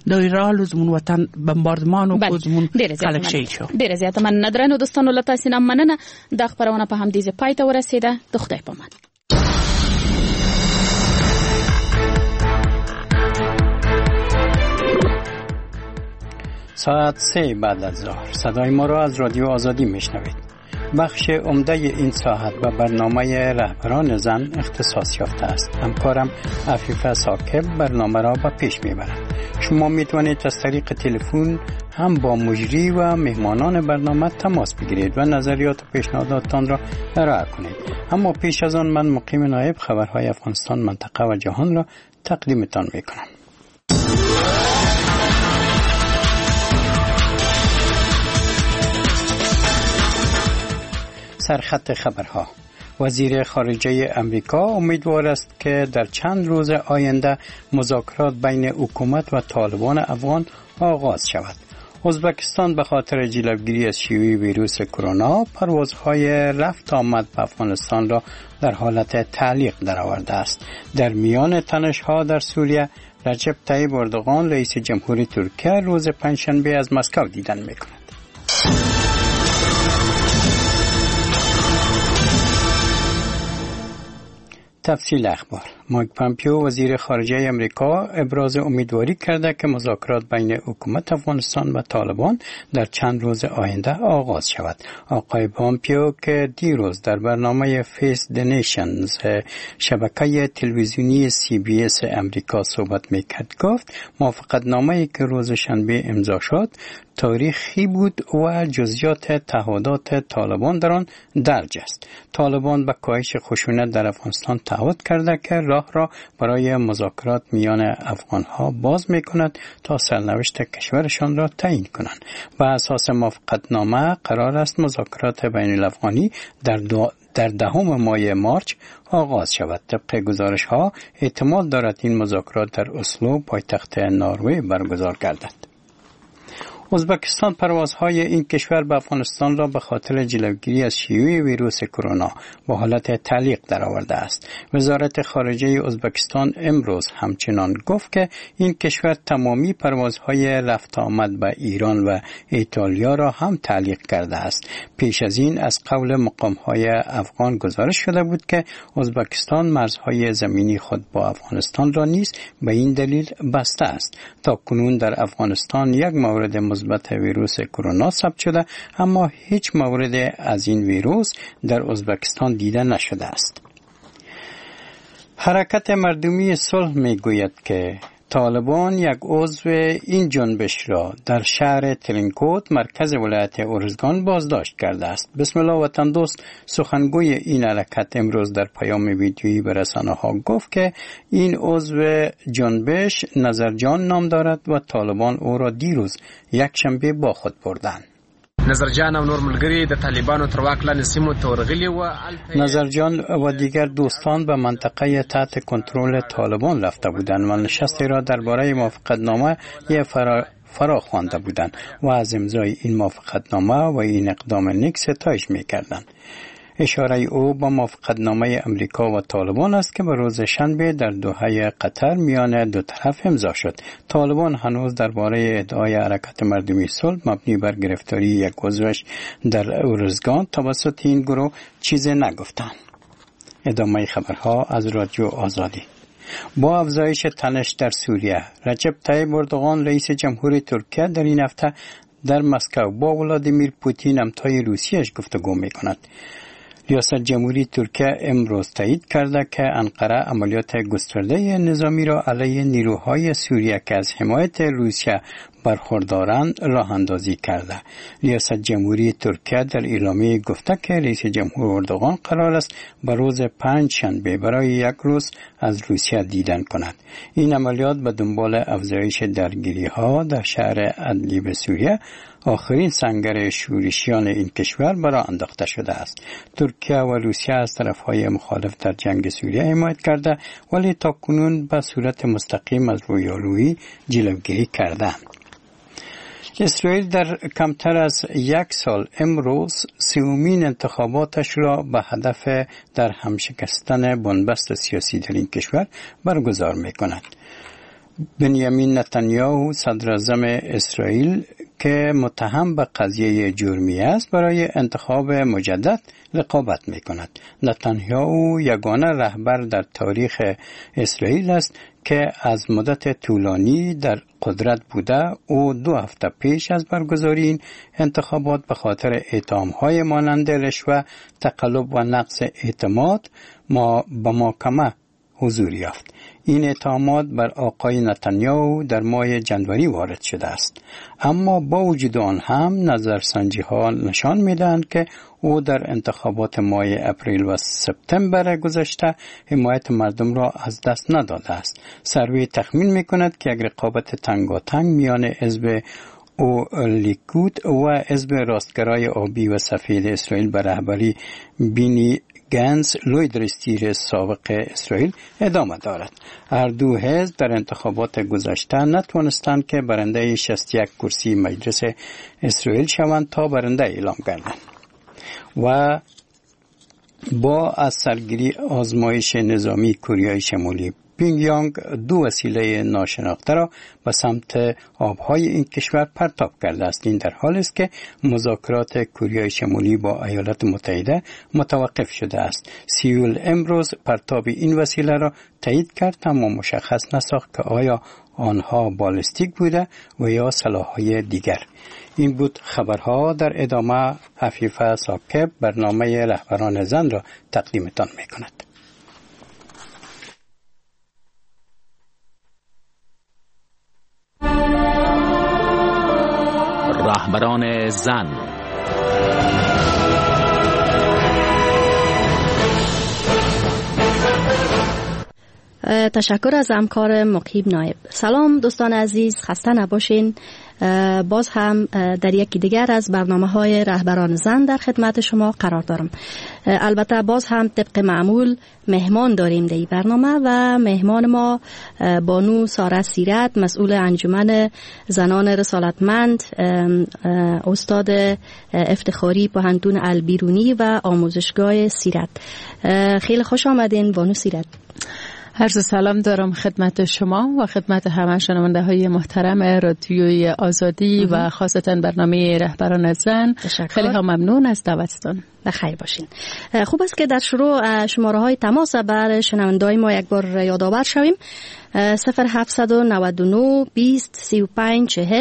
د ایران زمون وطن بمباردمان او زمون خلک شهید شو. ډیر زیاته مننه درنو دوستانو، له تاسو نه مننه. د خبرونه په هم دې پای ته ورسیده. د خدای په امان. ساعت 3 بعد از ظهر صدای ما را از رادیو آزادی میشنوید. بخش عمده این ساعت به برنامه رهبران زن اختصاص یافته است. همکارم عفیفه ثاقب برنامه را به پیش میبرد. شما میتوانید از طریق تلفن هم با مجری و مهمانان برنامه تماس بگیرید و نظریات و پیشنهاداتتان را ارائه کنید. اما پیش از آن من مقیم نایب خبرهای افغانستان، منطقه و جهان را تقدیمتان میکنم. سرخط خبرها: وزیر خارجه امریکا امیدوار است که در چند روز آینده مذاکرات بین حکومت و طالبان افغان آغاز شود. ازبکستان به خاطر جلوگیری از شیوع ویروس کرونا پروازهای رفت آمد به افغانستان را در حالت تعلیق درآورده است. در میان تنش‌ها در سوریه، رجب طیب اردوغان رئیس جمهوری ترکیه روز پنجشنبه از مسکو دیدن می‌کند. تفصیل اخبار: مایک پامپیو وزیر خارجه امریکا ابراز امیدواری کرده که مذاکرات بین حکومت افغانستان و طالبان در چند روز آینده آغاز شود. آقای پامپیو که دیروز در برنامه فیس د نیشنز شبکه تلویزیونی CBS امریکا صحبت میکرد گفت موافقتنامه‌ای که روز شنبه امضا شد تاریخی بود و جزئیات تعهدات طالبان در آن درج است. طالبان به کاهش خشونت در افغانستان تعهد کرده که راه را برای مذاکرات میان افغانها باز میکند تا سرنوشت کشورشان را تعیین کنند. بر اساس موافقتنامه قرار است مذاکرات بین الافغانی در 10 ماه مارچ آغاز شود. طبق گزارش ها احتمال دارد این مذاکرات در اسلو پایتخت نروژ برگزار گردد. ازبکستان پروازهای این کشور به افغانستان را به خاطر جلوگیری از شیوع ویروس کرونا به حالت تعلیق درآورده است. وزارت خارجه ازبکستان امروز همچنان گفت که این کشور تمامی پروازهای رفت آمد به ایران و ایتالیا را هم تعلیق کرده است. پیش از این از قول مقامهای افغان گزارش شده بود که ازبکستان مرزهای زمینی خود با افغانستان را نیز به این دلیل بسته است. تا کنون در افغانستان یک مورد مثبت ویروس کرونا ثبت شده، اما هیچ مورد از این ویروس در ازبکستان دیده نشده است. حرکت مردمی صلح میگوید که طالبان یک عضو این جنبش را در شهر ترینکوت مرکز ولایت ارزگان بازداشت کرده است. بسم الله وطن دوست سخنگوی این حرکت امروز در پیام ویدیویی به رسانه‌ها گفت که این عضو جنبش نظرجان نام دارد و طالبان او را دیروز یک شنبه با خود بردند. نظرجان و نور ملګری د طالبانو تر واک لاندې سیمو ته ورغلي و. نظرجان و دیگر دوستان به منطقه تحت کنترل طالبان رفته بودند و نشستی را درباره موافقتنامه فرا خوانده بودند و از امضای این موافقتنامه و این اقدام نیک ستایش می‌کردند. اشاره او با موافقتنامه امریکا و طالبان است که به روز شنبه در دوحه قطر میان دو طرف امضا شد. طالبان هنوز درباره ادعای حرکت مردمی صلح مبنی بر گرفتاری یک عضوش در ارزگان توسط این گروه چیزی نگفتند. ادامه خبرها از رادیو آزادی. با افزایش تنش در سوریه، رجب طیب اردوغان رئیس جمهوری ترکیه در این هفته در مسکو با ولادیمیر پوتین همتای روسیه‌اش گفتگو می‌کند. ریاست جمهوری ترکیه امروز تایید کرده که انقره عملیات گسترده نظامی را علیه نیروهای سوریه که از حمایت روسیه برخوردارند راه اندازی کرده. ریاست جمهوری ترکیه در اعلامیه گفته که رئیس جمهور اردوغان قرار است به روز پنجشنبه برای یک روز از روسیه دیدن کند. این عملیات به دنبال افزایش درگیری‌ها در شهر ادلیب سوریه، آخرین سنگر شورشیان این کشور، برای انداخته شده است. ترکیه و روسیه از طرفهای مخالف در جنگ سوریه حمایت کرده ولی تا کنون به صورت مستقیم از رویارویی جلوگیری کردند. اسرائیل در کمتر از یک سال امروز سومین انتخاباتش را به هدف در هم شکستن بنبست سیاسی در این کشور برگزار می کند. بنیامین نتانیاهو صدر اعظم اسرائیل که متهم به قضیه جرمی است برای انتخاب مجدد رقابت می کند. نتانیاهو یگانه رهبر در تاریخ اسرائیل است که از مدت طولانی در قدرت بوده. او 2 هفته پیش از برگزاری این انتخابات به خاطر اتهام‌های مانند رشوه، تقلب و نقص اعتماد به محکمه حضور یافت. این اتهامات بر آقای نتانیاهو در ماه جنوری وارد شده است، اما با وجود آن هم نظرسنجی ها نشان می‌دهند که او در انتخابات ماه اپریل و سپتامبر گذشته حمایت مردم را از دست نداده است. سروی تخمین می‌کند که یک رقابت تنگاتنگ میان حزب او لیکود و حزب راستگرای آبی و سفید اسرائیل به رهبری بینی گنز لوی دستگیر سابق اسرائیل ادامه دارد. هر دو حزب در انتخابات گذشته نتوانستند که برنده 61 کرسی مجلس اسرائیل شوند تا برنده اعلام گردند و با از سرگیری آزمایش نظامی کره شمالی پینگیانگ 2 وسیله ناشناخته را به سمت آبهای این کشور پرتاب کرده است. این در حالی است که مذاکرات کره شمالی با ایالات متحده متوقف شده است. سیول امروز پرتاب این وسیله را تایید کرد، اما مشخص نساخت که آیا آنها بالستیک بوده و یا سلاح‌های دیگر. این بود خبرها. در ادامه عفیفه ثاقب برنامه رهبران زن را تقدیمتان می‌کند. رهبران زن. تشکر از همکار مقیب نایب. سلام دوستان عزیز، خسته نباشین. باز هم در یکی دیگر از برنامه‌های رهبران زن در خدمت شما قرار دارم. البته باز هم طبق معمول مهمان داریم در این برنامه و مهمان ما بانو ساره سیرت، مسئول انجمن زنان رسالتمند، استاد افتخاری پوهنتون البیرونی و آموزشگاه سیرت. خیلی خوش آمدین بانو سیرت. عرض سلام دارم خدمت شما و خدمت همه شنونده های محترم رادیوی آزادی و خاصتا برنامه رهبران زن. خیلی ممنون از دعوتتان. بخیر باشین. خوب است که در شروع شماره های تماس بر شنونده‌های ما یک بار یادآور شویم. 0799 20 35 40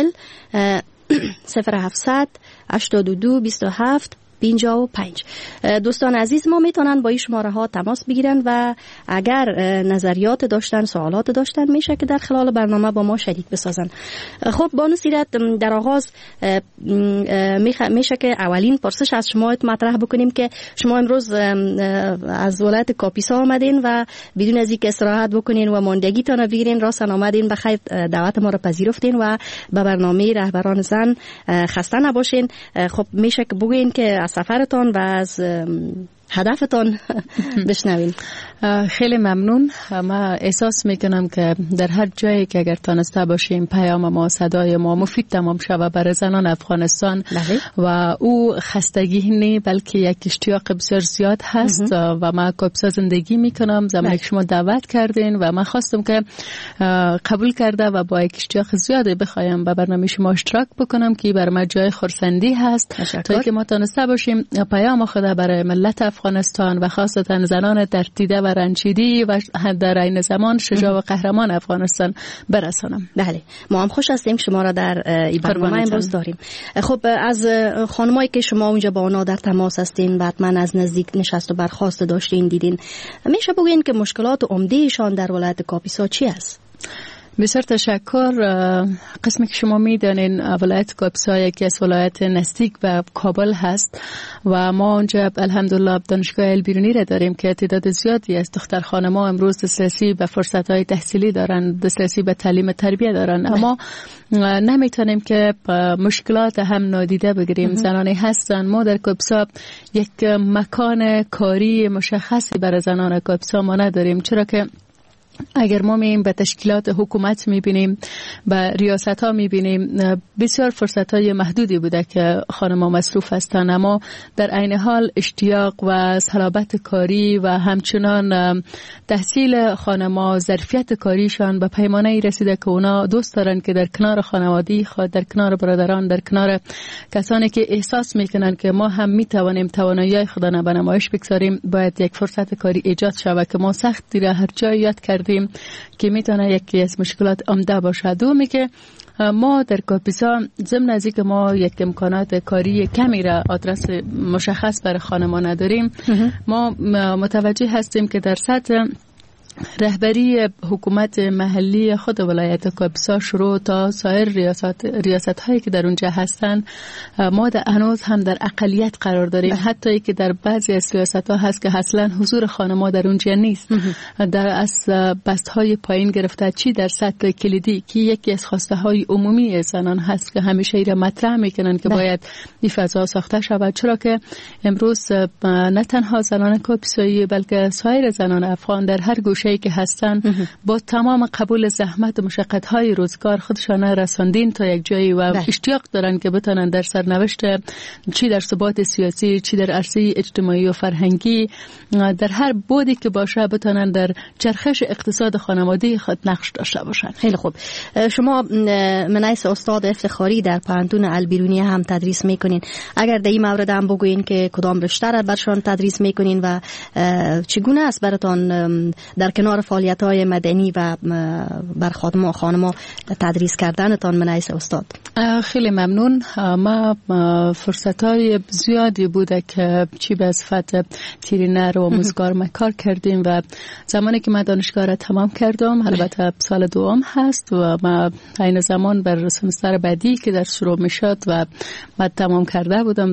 0700 82 27 55. دوستان عزیز ما میتونن با این شماره ها تماس بگیرن و اگر نظریات داشتن، سوالات داشتن، میشه که در خلال برنامه با ما شریک بسازن. خب بانو سیرت، در آغاز میشه که اولین پرسش از شما مطرح بکنیم که شما امروز از ولایت کاپیسا آمدین و بدون از اینکه استراحت بکنین و ماندگیتون رو بگیرین راستن آمدین، بخیر دعوت ما رو پذیرفتین و به برنامه رهبران زن خسته نباشین. خب میشه که بگین که از سفرتان و از هدفتان بشنویم. خیلی ممنون. ما احساس میکنم که در هر جایی که اگر تانسته باشیم پیام ما، صدای ما مفید تمام شود برای زنان افغانستان و او خستگی نی بلکه یک اشتیاق بسیار زیاد هست و ما کاپیسا زندگی میکنم. زمانی که شما دعوت کردین و من خواستم که قبول کرده و با یک اشتیاق زیاده بخوایم با برنامه شما اشتراک بکنم که برای ما جای خرسندی هست تا که ما تانسته باشیم پیام خود برای ملت افغانستان و خاصتا زنان در دیده و رنجیدی و در این زمان شجاع و قهرمان افغانستان برسانم. بله، ما هم خوش هستیم شما را در این برنامه امروز داریم. خب از خانمایی که شما اونجا با اونا در تماس هستین و حتما از نزدیک نشست و برخاست داشتین دیدین، میشه بگین که مشکلات عمده‌شان در ولایت کاپیسا چی است؟ بسیار تشکر. قسمی که شما میدانین ولایت کاپیسا یکی از ولایت نزدیک به کابل هست و ما اونجا الحمدلله دانشگاه البیرونی را داریم که تعداد زیادی از دختر خانم‌ها امروز دسترسی به فرصت‌های تحصیلی دارن، دسترسی به تعلیم تربیت دارن، اما نمیتونیم که مشکلات هم نادیده بگیریم. زنانی هستن. ما در کاپیسا یک مکان کاری مشخصی برای زنان کاپیسا ما نداریم، چرا که اگر ما می‌بینیم به تشکیلات حکومت می‌بینیم، به ریاست ها می‌بینیم، بسیار فرصت های محدودی بوده که خانم‌ها مصروف هستند، اما در عین حال اشتیاق و صلابت کاری و همچنان تحصیل خانم‌ها، ظرفیت کاریشان به پیمانه رسیده که اونا دوست دارن که در کنار خانوادگی خود، در کنار برادران، در کنار کسانی که احساس میکنن که ما هم میتوانیم توانایی خود را به نمایش بگذاریم، باید یک فرصت کاری ایجاد شود که ما سختی را هر جای یاد کردیم که میتونه یکی از مشکلات عمده باشه. دومی که ما در کاپیسا ضمن از اینکه ما یک امکانات کاری کمی را آدرس مشخص برای خانمان نداریم، ما متوجه هستیم که در سطح رهبری حکومت محلی خود ولایت کاپیسا شروع تا سایر ریاست هایی که در اونجا هستند، ما هنوز هم در اقلیت قرار داریم. حتی که در بعضی از سیاست ها هست که اصلا حضور خانم‌ها در اونجا نیست. در از بست های پایین گرفته چی در سطح کلیدی که یکی از خواسته های عمومی زنان هست که همیشه ایره مطرح میکنن که باید این فضا ساخته شود، چرا که امروز نه تنها زنان کاپیسایی بلکه سایر زنان افغان در هر گوشه که هستن با تمام قبول زحمت و مشقت‌های روزگار خودشان رساندین تا یک جایی و اشتیاق دارن که بتونن در سرنوشت چی در ثبات سیاسی، چی در عرصه اجتماعی و فرهنگی، در هر بودی که باشه بتونن در چرخش اقتصاد خانوادگی خود نقش داشته باشن. خیلی خوب. شما من حیث استاد افتخاری در پانتون البیرونی هم تدریس میکنین. اگر در این مورد هم بگوین که کدام رشته را برشان تدریس میکنین و چگونه است براتون در کنار فعالیت‌های مدنی و بر خانم‌ها تدریس کردنتان من حیث استاد؟ خیلی ممنون. ما فرصت‌های زیادی بوده که چی به صفت ترینر و آموزگار ما کار کردیم و زمانی که من دانشگاه را تمام کردم، البته سال دوم هست و ما این زمان بر سمستر بعدی که در شروع میشد و من تمام کرده بودم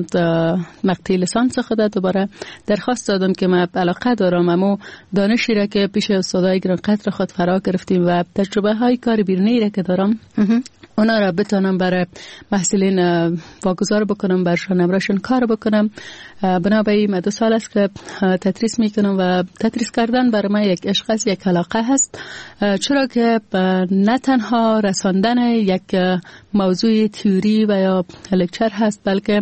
مقطع لیسانس خود، دوباره درخواست دادم که من علاقه دارم اما دانشی را که پیش استادای گران قدر خود فرا گرفتیم و تجربه های کار بیرونی را که دارم اونا را بتونم برای محصلین واگذار بکنم، برشان امراشون کار بکنم. بنابراین من 2 سال است که تدریس میکنم و تدریس کردن برای من یک عشق است، یک علاقه هست، چرا که نه تنها رساندن یک موضوع تئوری و یا لکچر هست، بلکه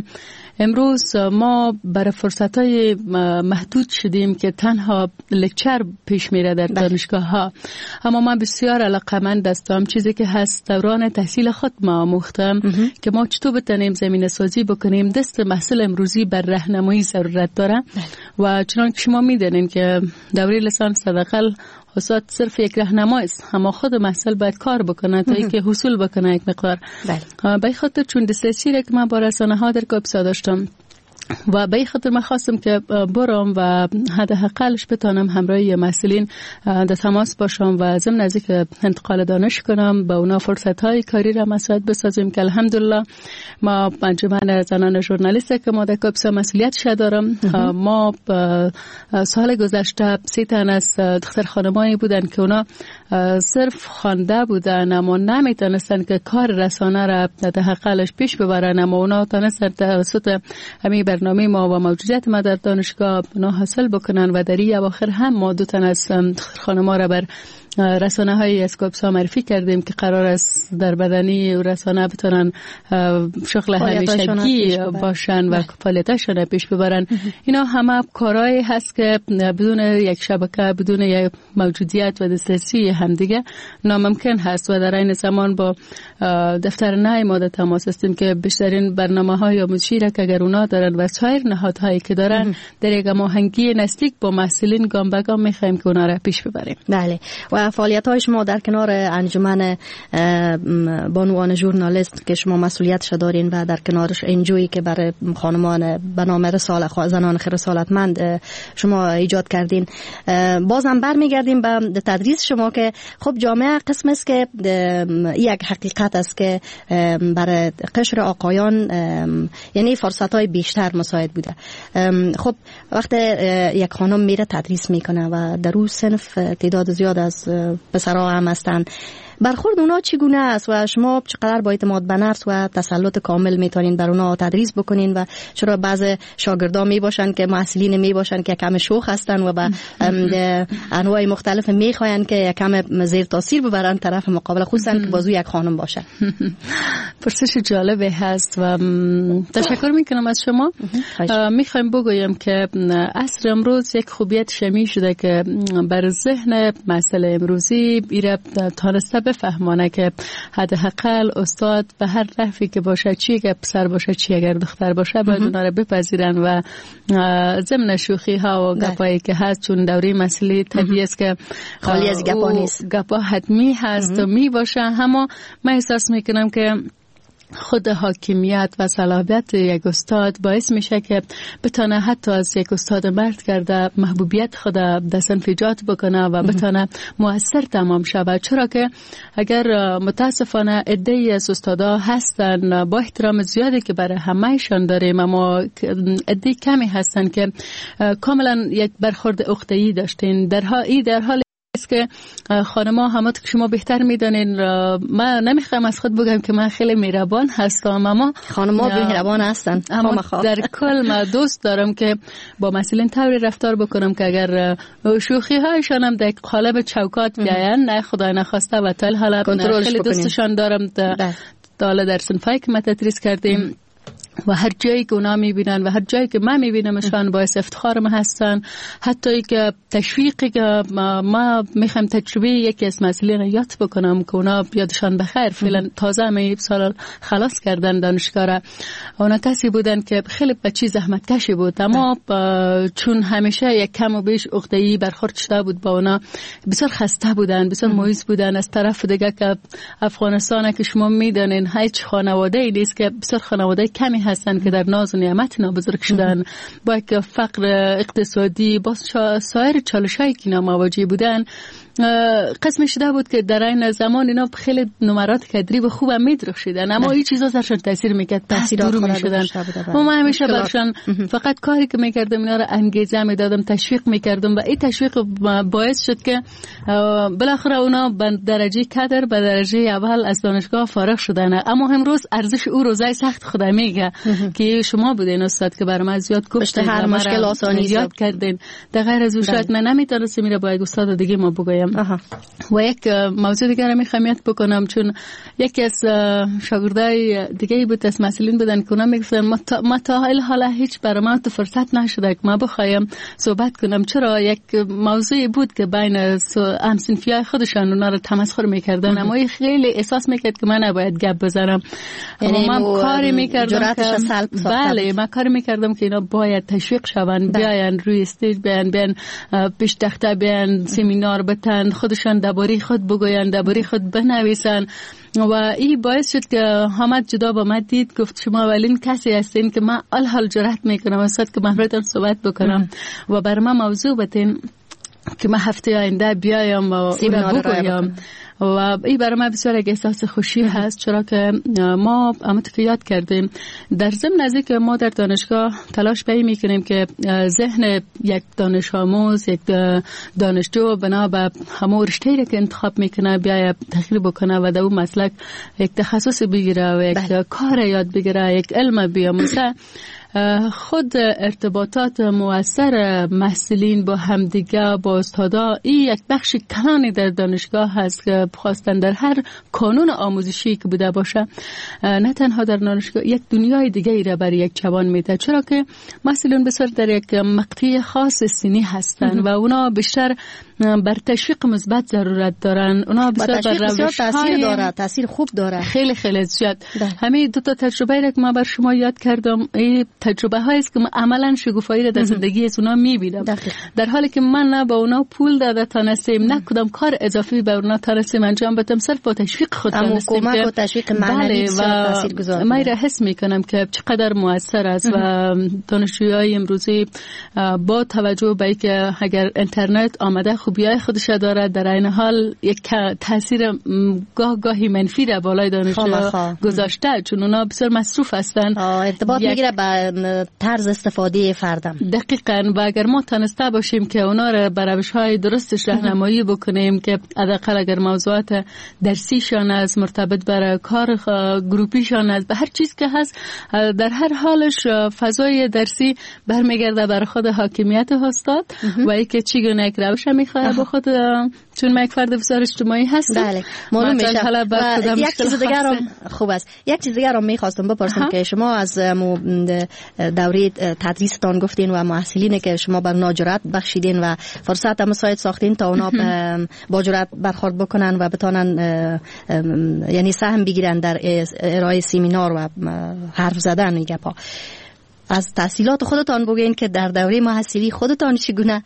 امروز ما برای فرصت‌های محدود شدیم که تنها لکچر پیش میره در دانشگاه ها، اما من بسیار علاقه‌مند هستم چیزی که هست دوران تحصیل خود ما آموختم که ما چطور بتونیم زمینه سازی بکنیم. دست محصل امروزی بر راهنمایی ضرورت داره و چنانکه شما میدونین که دوره لیسانس حداقل استاد صرف یک راهنمایی است، اما خود محصل باید کار بکنه تا اینکه حصول بکنه یک مقدار. به خاطر چون دسترسی را که من با رسانه ها در کاپیسا داشتم و به این خاطر من خواستم که برام و حداقلش بتونم همراه مسئولین در تماس باشم و ضمن از اینکه انتقال دانش کنم به اونا فرصت‌های کاری را مساعد بسازیم که الحمدلله ما انجمن زنان ژورنالیست که ما در کاپیسا مسئولیتش دارم. ما سال گذشته 3 تن از دختر خانمایی بودن که اونا صرف خوانده بودن اما نمیتونستن که کار رسانه را حداقلش پیش ببرن، اما اونا تونستن توسط همین برنامه ما و موجودیت ما در دانشگاه اونا حاصل بکنن و در این اواخر هم ما 2 تن از خانم‌ها را بر رسانه های از کاپیسا معرفی کردیم که قرار است در بدنی رسانه بتونن شغل همیشگی باشن و فعالیتاشون پیش ببرن. اینا همه کارهایی هست که بدون یک شبکه، بدون یک موجودیت و دسترسی همدیگه ناممکن هست و در این زمان با دفتر نای ما در تماس هستیم که بیشترین برنامه‌های آموزشی را که اگر اونا دارن و سایر نهادهایی که دارن در یک هماهنگی نزدیک با محصلین گام به گام می‌خوایم که اونا را پیش ببریم. بله. و فعالیت‌های شما در کنار انجمن بانوان ژورنالیست که شما مسئولیتش دارین و در کنارش انجویی که برای خانمان به نام زنان رسالتمند شما ایجاد کردین، بازم برمیگردیم به تدریس شما که خب جامعه قسم است که یک حقیقت است که برای قشر آقایان یعنی فرصت‌های بیشتر مساعد بوده. خب وقتی یک خانم میره تدریس میکنه و در اون صنف تعداد زیاد از پسرها هم هستن، برخورد اونا چگونه است و شما چقدر با اعتماد به نفس و تسلط کامل میتونین بر اونا تدریس بکنین؟ و چرا بعض شاگردان میباشن که محصلین میباشن که کم شوخ هستن و به انواع مختلف میخواین که کم زیر تاثیر ببرن طرف مقابل، خصوصا که بازو یک خانم باشه؟ پرسش جالبی هست و تشکر میکنم از شما. میخوایم بگویم که عصر امروز یک خوبیت شمی شده که بر ذهن مسئله امروزی ایره تانسته بفهمانه که حداقل استاد به هر نحوی که باشه، چی اگر پسر باشه چی اگر دختر باشه، باید اونا رو بپذیرن و ضمن شوخی ها و گپایی که هست، چون دوره مسئله طبیعی است که خالی از گپا نیست، گپا حتمی هست و می باشه. اما من احساس میکنم که خود حاکمیت و صلاحیت یک استاد باعث میشه که بتونه حتی از یک استاد مرد کرده محبوبیت خود دست انفجار بکنه و بتونه مؤثر تمام شود. چرا که اگر متاسفانه عده‌ای از استادا هستن با احترام زیادی که برای همه‌شان داریم، اما عده کمی هستن که کاملا یک برخورد اختیاری داشتین. در حال است که خانم‌ها همه که شما بهتر میدونین، من نمیخوام از خود بگم که من خیلی مهربان هستم، اما خانم‌ها مهربان هستن. اما در کل من دوست دارم که با مسئولین طوری رفتار بکنم که اگر شوخی هایشان هم در قالب چوکات بیاین، نه خدای نخواسته و تا حالا خیلی دوستشان دارم. حالا در صنفی که ما تدریس کردیم و هر جایی که اونا میبینن و هر جایی که من میبینمشان باعث افتخار ما هستن. حتی که تشویقی که ما میخوایم تجربه یکی از مسئولین یاد بکنم که اونا یادشان بخیر، فعلا تازه می سال خلاص کردن دانشگاه را. اونا کسی بودن که خیلی بچی زحمت کشی بود، اما چون همیشه یک کم و بیش عقده‌ای برخورد شده بود با اونا، بسیار خسته بودن، بسیار مایوس بودن. از طرف دیگه که افغانستان که شما میدونین هیچ خانواده‌ای نیست که بسیار خانواده کمی هستن که در ناز و نعمت اینا بزرگ شدن، با یک فقر اقتصادی، با سایر چالش‌هایی که اینا مواجه بودن. قسم شده بود که در این زمان اینا خیلی نمرات کدری و خوب میدرخشیدن، اما این چیزا درشون تاثیر میکرد، دور میشدن. ما همیشه برشان فقط کاری که میکردم اینا رو انگیزه میدادم، تشویق میکردم و این تشویق باعث شد که بالاخره اونا به درجه کدر به درجه اول از دانشگاه فارغ شدن. اما امروز ارزش او روزای سخت خدا میگه که شما بودین استاد که برام زیاد گفتین، هر مشکل آسانی یاد کردین. در غیر از اون شاید من نمیتونستم میره با یک استاد دیگه ما بگویم. و یک موضوع دیگر رو میخوام یاد بکنم، چون یکی از شاگردای دیگه بود از مسئولین بودن که اونا میگفتن ما تا حالا هیچ برای ما تو فرصت نشده که ما بخوایم صحبت کنم. چرا یک موضوعی بود که بین همسنفیای خودشان اونا رو تمسخر میکردن، اما خیلی احساس میکرد که من نباید گپ بزنم. یعنی من کاری میکردم که بله، من کاری میکردم که اینا باید تشویق شون، بیاین روی استیج، بیاین پیش تخته، بیاین سمینار بتن، خودشان درباره خود بگوین، درباره خود بنویسن. و این باعث شد که حامد جدا با من دید، گفت شما اولین کسی هستین که من الحال جرأت میکنم استاد که من براتون صحبت بکنم و بر من موضوع بتین که من هفته آینده بیایم و بگویم. و این برای من بسیار یک احساس خوشی هست، چرا که ما همونطور که یاد کردیم در ضمن از اینکه ما در دانشگاه تلاش به این میکنیم که ذهن یک دانش آموز، یک دانشجو بنا به همون رشته‌ای که انتخاب میکنه بیاید تغییر بکنه و در اون مسلک یک تخصص بگیره و یک کار یاد بگیره، یک علم بیاموزه. خود ارتباطات مؤثر محصلین با همدیگه، با استادا، این یک بخش کلانی در دانشگاه هست که خواستن در هر کانون آموزشی که بوده باشه، نه تنها در دانشگاه، یک دنیای دیگه ای را برای یک جوان میده. چرا که محصلین بسیار در یک مقطع خاص سنی هستن و اونا بیشتر بر تشویق مثبت ضرورت دارن. اونا بسیار بر روش تاثیر داره، تاثیر خوب داره، خیلی خیلی زیاد. همین دو تا تجربه را که ما بر شما یاد کردم، این تجربه هایی است که عملا شگفت‌هایی را در زندگی از اونا میبینم، در حالی که من نه با اونا پول داده تانستیم، نه کدام کار اضافی به اونا تانستیم انجام بدم، صرف با تشویق خود تانستیم. کمک و تشویق معنوی تاثیرگذار. من را حس میکنم که چقدر موثر است و دانشجویای امروزی با توجه به اینکه اگر اینترنت آمده خوبیای خودش داره، در این حال یک تاثیر گاهی منفی را بالای دانشجو گذاشته، چون اونا بسیار مصروف هستن، ارتباط میگیره به طرز استفاده فردم. دقیقاً. و اگر ما تانسته باشیم که اونا را به روش‌های درستش راهنمایی بکنیم که حداقل اگر موضوع موضوعات درسیشان است، مرتبط برای کار گروپیشان است، به هر چیز که هست در هر حالش فضای درسی برمیگرده بر خود حاکمیت استاد و اینکه چی گونه یک روش میخواد با خود، چون من یک فرد بسیار اجتماعی هستم. بله معلوم میشه. یک چیز دیگر هم خوب است، یک چیز دیگر هم میخواستم بپرسم که شما از دوره تدریستان گفتین و محصلین که شما بر ناجرات بخشیدین و فرصت مساعد ساختین تا اونا با جرأت برخورد بکنن و بتونن یعنی سهم بگیرن در ارائه سمینار و حرف زدن این گپا. از تحصیلات خودتان بگین که در دوره محصلی خودتان چگونه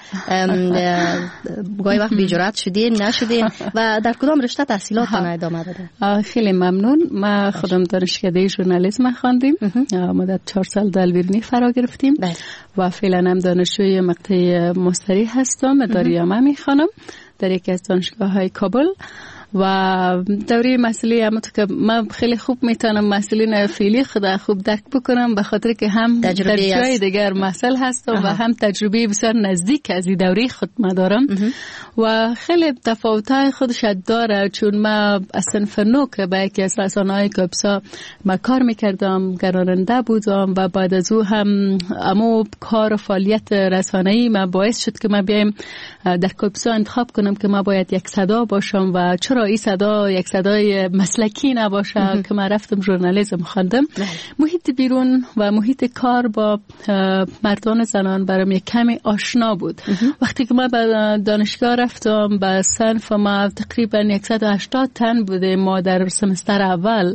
گاهی وقت بی‌جرأت شدین نشدین و در کدام رشته تحصیلاتتان ادامه دادین؟ خیلی ممنون. ما خودم دانشکده ژورنالیسم خواندیم، مدت 4 سال در بیرونی فرا گرفتیم و فعلا هم دانشجوی مقطع مستری هستم، داریامه میخوانم در یکی از دانشگاه‌های کابل. و دوره مسئله همونطور که من خیلی خوب میتونم مسئله فعلی خدا خوب درک بکنم، به خاطر که هم در جای دیگر مسئله هستم و هم تجربه بسیار نزدیک از این دوره خود ما دارم و خیلی تفاوت‌های خودش داره، چون ما از صنف نو که با یکی از رسانه‌های کبسا ما کار میکردم، گراننده بودم و بعد از او هم امو کار و فعالیت رسانه‌ای ما باعث شد که ما بیایم در کبسا انتخاب کنم که ما باید یک صدا باشم و چرا این صدا یک صدای مسلکی نباشه که من رفتم ژورنالیسم خواندم. محیط بیرون و محیط کار با مردان زنان برام یک کمی آشنا بود. وقتی که من به دانشگاه رفتم به صنف ما تقریبا 180 تن بوده ما در سمستر اول،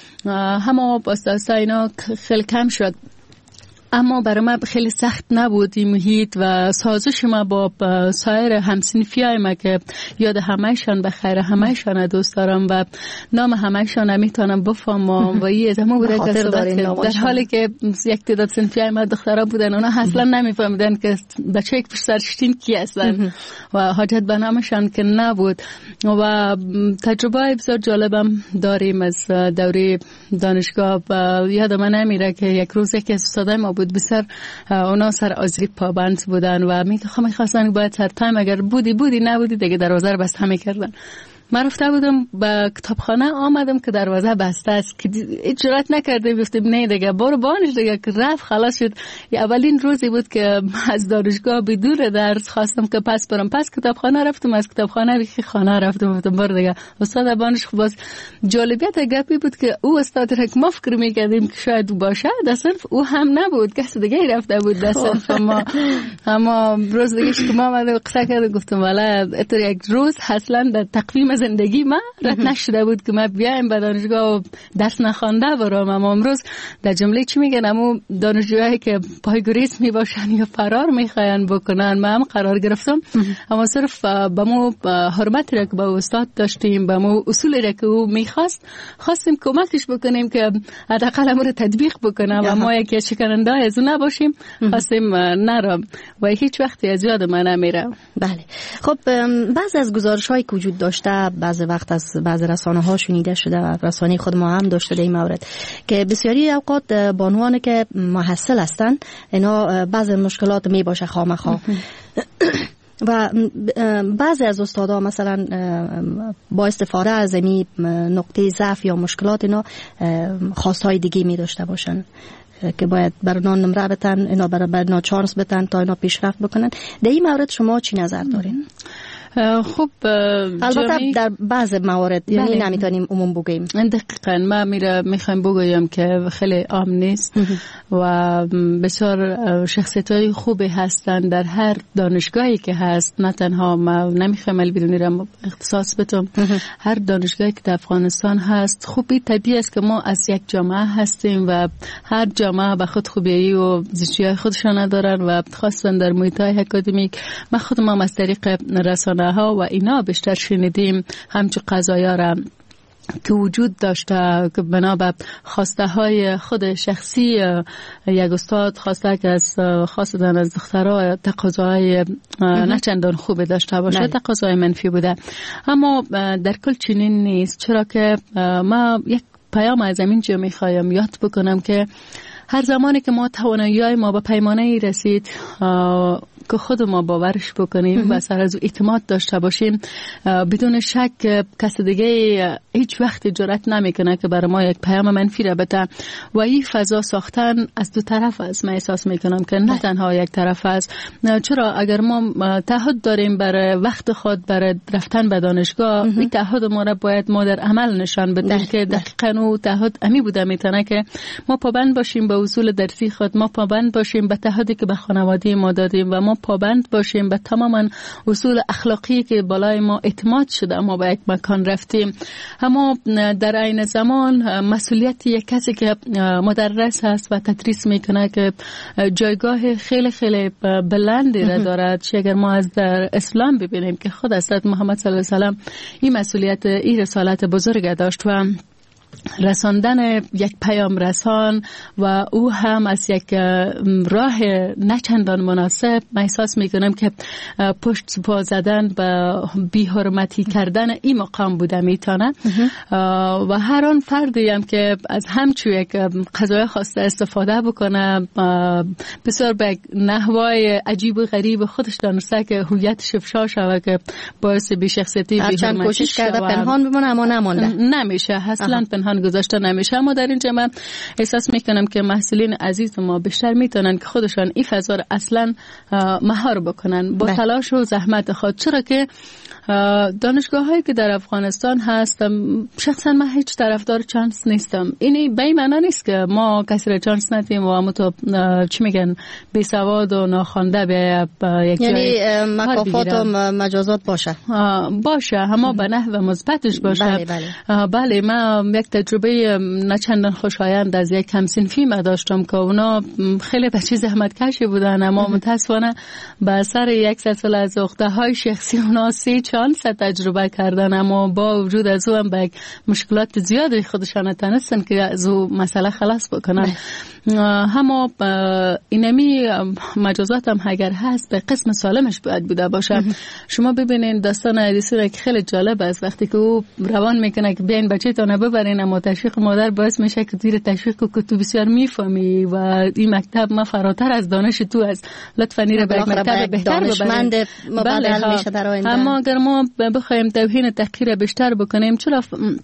همه با اینا خیلی کم شد، اما برای من خیلی سخت نبود این محیط و سازش ما با سایر همسنفیای ما که یاد همهشان بخیر، همهشان دوست دارم و نام همهشان نمیتونم بفهمم و این ازمه بوده که در حالی که یک تعداد سنفیای ما دخترها بودن، اونا اصلا نمیفهمیدن که بچه یک پشت سرشتین کی هستن و حاجت به نامشان که نبود. و تجربه بسیار جالبم داریم از دوره دانشگاه. یادم نمیره که یک روز که استاد ما بود بسیار اونا سر آزری پابند بودن و میخواستن باید سر تایم اگر بودی نبودی دیگه دروازه رو بسته میکردن. من رفته بودم به کتابخانه، آمدم که دروازه بسته است که اجرات نکرده، گفتم نه دیگه برو بانش دیگه که رفت خلاص شد. اولین روزی بود که از دانشگاه بدون درس خواستم که پس برم، پس کتابخانه رفتم، از کتابخانه به خانه رفتم، گفتم برو دیگه استاد بانش. خب باز جالبیت گپی بود که او استاد را که ما فکر می‌کردیم که شاید باشه در صنف او هم نبود، کس دیگه رفته بود در صنف ما. اما روز دیگه که ما اومدیم قصه کردیم، گفتم والا اتر یک روز اصلا در تقویم زندگی ما رد نشده بود که ما بیایم به دانشگاه و درس نخوانده برام. اما امروز در جمله چی میگن، امو دانشجوهایی که پای گریز میباشن یا فرار میخواین بکنن، ما هم قرار گرفتم. اما صرف با مو حرمتی را که با استاد داشتیم، با مو اصولی را که او خواستیم کمکش بکنیم که حداقل امو رو تطبیق بکنه و ما یکی شکننده از اون نباشیم، خواستیم نرم و هیچ وقتی از یاد من نمیره. بله خب بعضی از گزارش‌هایی که وجود داشته بعضی وقت از بعضی رسانه‌ها شنیده شده و رسانه خود ما هم داشته در این مورد که بسیاری اوقات بانوان که محصل هستن اینا بعضی مشکلات می باشه خامخا و بعضی از استادا مثلا با استفاده از این نقطه ضعف یا مشکلات اینا خواستهای دیگه می داشته باشن که باید بر نان نمره بتن، اینا بر نا چانس بتن تا اینا پیشرفت بکنن. در این مورد شما چی نظر دارین؟ خب البته در بعض موارد یعنی نمیتونیم عموم بگیم. دقیقاً ما میخوایم بگویم که خیلی عام نیست و بسیار شخصیت‌های خوبی هستن در هر دانشگاهی که هست. نه تنها ما نمیخوایم البیرونی را اختصاص بدم، هر دانشگاهی که در افغانستان هست خوبی طبیعی است که ما از یک جامعه هستیم و هر جامعه به خود خوبیایی و زیستی‌های خودشان دارن و خاصا در محیط‌های اکادمیک. ما خودم از طریق رسانه ها و اینا بیشتر شنیدیم همچو قضایا را که وجود داشته که بنا به خواسته های خود شخصی یک استاد خواسته که از خاصتا از دخترها تقاضاهای نه چندان خوب داشته باشه، تقاضای منفی بوده. اما در کل چنین نیست، چرا که ما یک پیام از اینجا میخوایم یاد بکنم که هر زمانی که ما توانایی ما به پیمانه رسید، که خود ما باورش بکنیم و سر از اعتماد داشته باشیم، بدون شک کس دیگه هیچ وقت جرأت نمیکنه که برای ما یک پیام منفی را بده. و این فضا ساختن از دو طرف است. من احساس میکنم که نه تنها یک طرف است. چرا اگر ما تعهد داریم برای وقت خود برای رفتن به دانشگاه، این تعهد ما را باید ما در عمل نشان بدیم که دقیقاً اون تعهد امی بوده میتونه که ما پابند باشیم به اصول درسی خود، ما پابند باشیم به تعهدی که به خانواده ما دادیم و ما پابند باشیم به تماما اصول اخلاقی که بالای ما اعتماد شده ما به یک مکان رفتیم. اما در عین زمان مسئولیت یک کسی که مدرس هست و تدریس میکنه که جایگاه خیلی خیلی بلندی را دارد. اگر ما از در اسلام ببینیم که خود حضرت محمد صلی الله علیه و سلم این مسئولیت، این رسالت بزرگ داشت و رساندن یک پیام رسان و او هم از یک راه نچندان مناسب. من احساس میکنم که پشت پا زدن و بی‌حرمتی کردن این مقام بوده میتونه و هر آن فردی هم که از همچو یک قضایه خواسته استفاده بکنه، بسیار به نحوای عجیب و غریب خودش دانسته که هویتش افشا شود که باعث بی‌شخصیتی هرچند کوشش کرده پنهان بمونه اما نمانده، نمیشه، اصلا پنهان گذاشته نمیشه. اما در اینجا من احساس میکنم که محصولین عزیز ما بیشتر میتونن که خودشان این فضا رو اصلا مهار بکنن با تلاش و زحمت خود. چرا که دانشگاه هایی که در افغانستان هست، شخصا من هیچ طرفدار چانس نیستم. این به این معنی نیست که ما کسی را چانس ندیم و اما تو چی میگن بی سواد و ناخوانده به یک جای، یعنی مکافات و مجازات باشه اما به نحو مثبتش باشه. بله من یک تجربه نچندان خوشایند از یک همسنفی ما داشتم که اونا خیلی بچه زحمت کشی بودن، اما متاسفانه به اثر یک سلسله از عقده‌های شخصی اونا 3 چانس تجربه کردن، اما با وجود از او هم به مشکلات زیادی خودشان تونستن که از او مسئله خلاص بکنن. اما اینمی مجازات هم اگر هست به قسم سالمش باید بوده باشه. شما ببینین داستان ادیسون که خیلی جالب است، وقتی که او روان میکنه که بیاین بچه‌تون ببرین، اما تشویق مادر باعث میشه که زیر تشویق که تو بسیار میفهمی و این مکتب ما فراتر از دانش تو است، لطفا نیره به مکتب بهتر دانشمند مبادل میشه در آینده. اما اگر ما بخوایم توهین تحقیر بیشتر بکنیم، چرا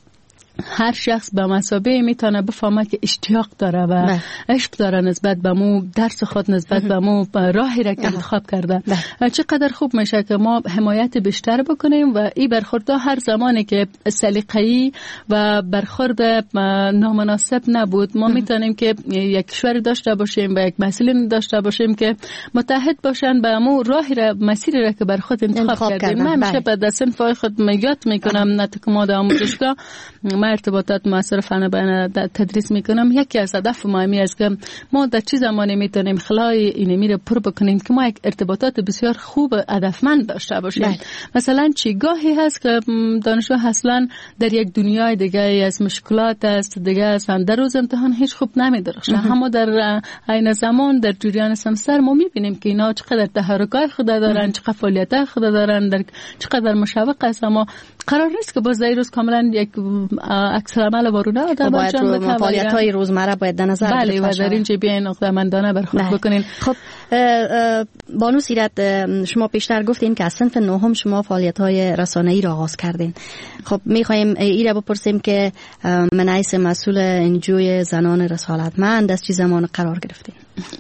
هر شخص به مثابه میتونه بفهمه که اشتیاق داره و عشق داره نسبت به مو درس خود، نسبت به مو راهی را که انتخاب کرده. چقدر خوب میشه که ما حمایت بیشتر بکنیم و این برخورد هر زمانی که سلیقه‌ای و برخورد نامناسب نبود، ما میتونیم که یک کشور داشته باشیم و یک مسئولین داشته باشیم که متحد باشن به مو راهی را، مسیری را که بر خود انتخاب کردیم. من همیشه به دستن فای خود میاد میکنم نتک ما در آموزشگاه ارتباطات مؤثر فن بیان تدریس میکنم. یکی از هدف ما همی است که ما در چه زمانی میتونیم خلای اینمی رو پر بکنیم که ما یک ارتباطات بسیار خوب هدفمند داشته باشیم. مثلا چیگاهی هست که دانشجو اصلا در یک دنیای دیگه از مشکلات است، دیگه اصلا در روز امتحان هیچ خوب نمیدرخشه، اما در عین زمان در جریان سمستر ما میبینیم که اینا چقدر تحرکات خود دارن، چقدر فعالیت خود دارن، در چقدر مشوق است. اما قرار نیست که باز روز کاملا یک عکس العمل وارونه آدم انجام بده. فعالیت‌های روزمره باید در نظر گرفته بله، و در اینجا بیاین عقده‌مندانه برخورد بکنین. خب بانو سیرت، شما پیشتر گفتین که از صنف نهم شما فعالیت‌های رسانه‌ای را آغاز کردین. خب می‌خوایم این را بپرسیم که من حیث مسئول انجوی زنان رسالتمند از چه زمان قرار گرفتین؟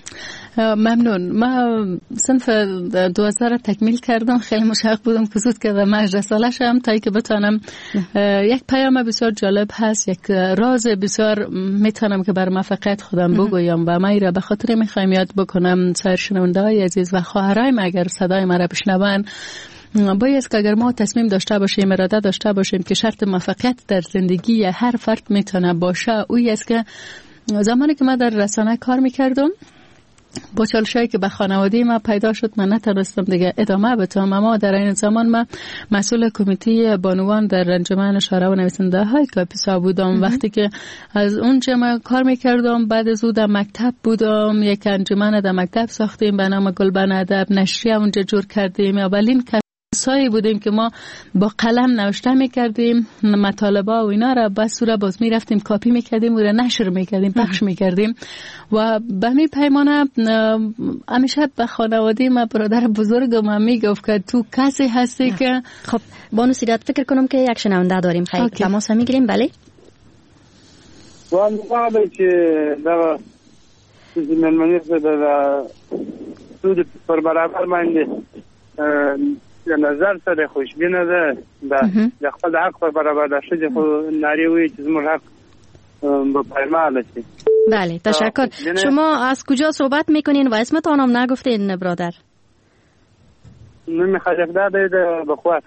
ممنون. من صنف 2000 تکمیل کردم، خیلی مشوق بودم که زود کردم رساله شم تا که بتونم. یک پیام بسیار جالب هست، یک راز بسیار میتونم که بر موفقیت خودم بگویم و من را به خاطر میخوایم یاد بکنم سایر شنونده‌های عزیز و خواهرای اگر صدای مرا بشنون. باید که اگر ما تصمیم داشته باشیم، اراده داشته باشیم که شرط موفقیت در زندگی هر فرد میتونه باشه، اویی است که زمانی که من در رسانه کار میکردم با چالشایی که به خانواده ما پیدا شد، من نتونستم دیگه ادامه بدم. اما در این زمان من مسئول کمیته بانوان در انجمن شاعران و نویسنده های کاپیسا بودم. وقتی که از اونجا من کار میکردم، بعد از اون در مکتب بودم، یک انجمن در مکتب ساختیم به نام گلبن ادب، نشریه اونجا جور کردیم. اولین سایی بودیم که ما با قلم نوشته میکردیم مطالبه و اینا را، بس را باز میرفتیم کاپی میکردیم و نشر میکردیم، پخش میکردیم و به می پیمانه همیشه به خانواده ما برادر بزرگم میگفت که تو کسی هستی که خب بانو سیرت فکر کنم که یک شنونده داریم. خیلی تماس میگیریم. بله وان قابل چې دا زمینمنی دا سود پر برابر باندې نظر سره خوشبینه ده د خپل حق پر برابر ده چې خو ناری وي چې زموږ حق به پایمال شي. بله تشکر. شما از کجا صحبت میکنین و اسمتان هم نگفتین برادر؟ من خجفده ده بخوات.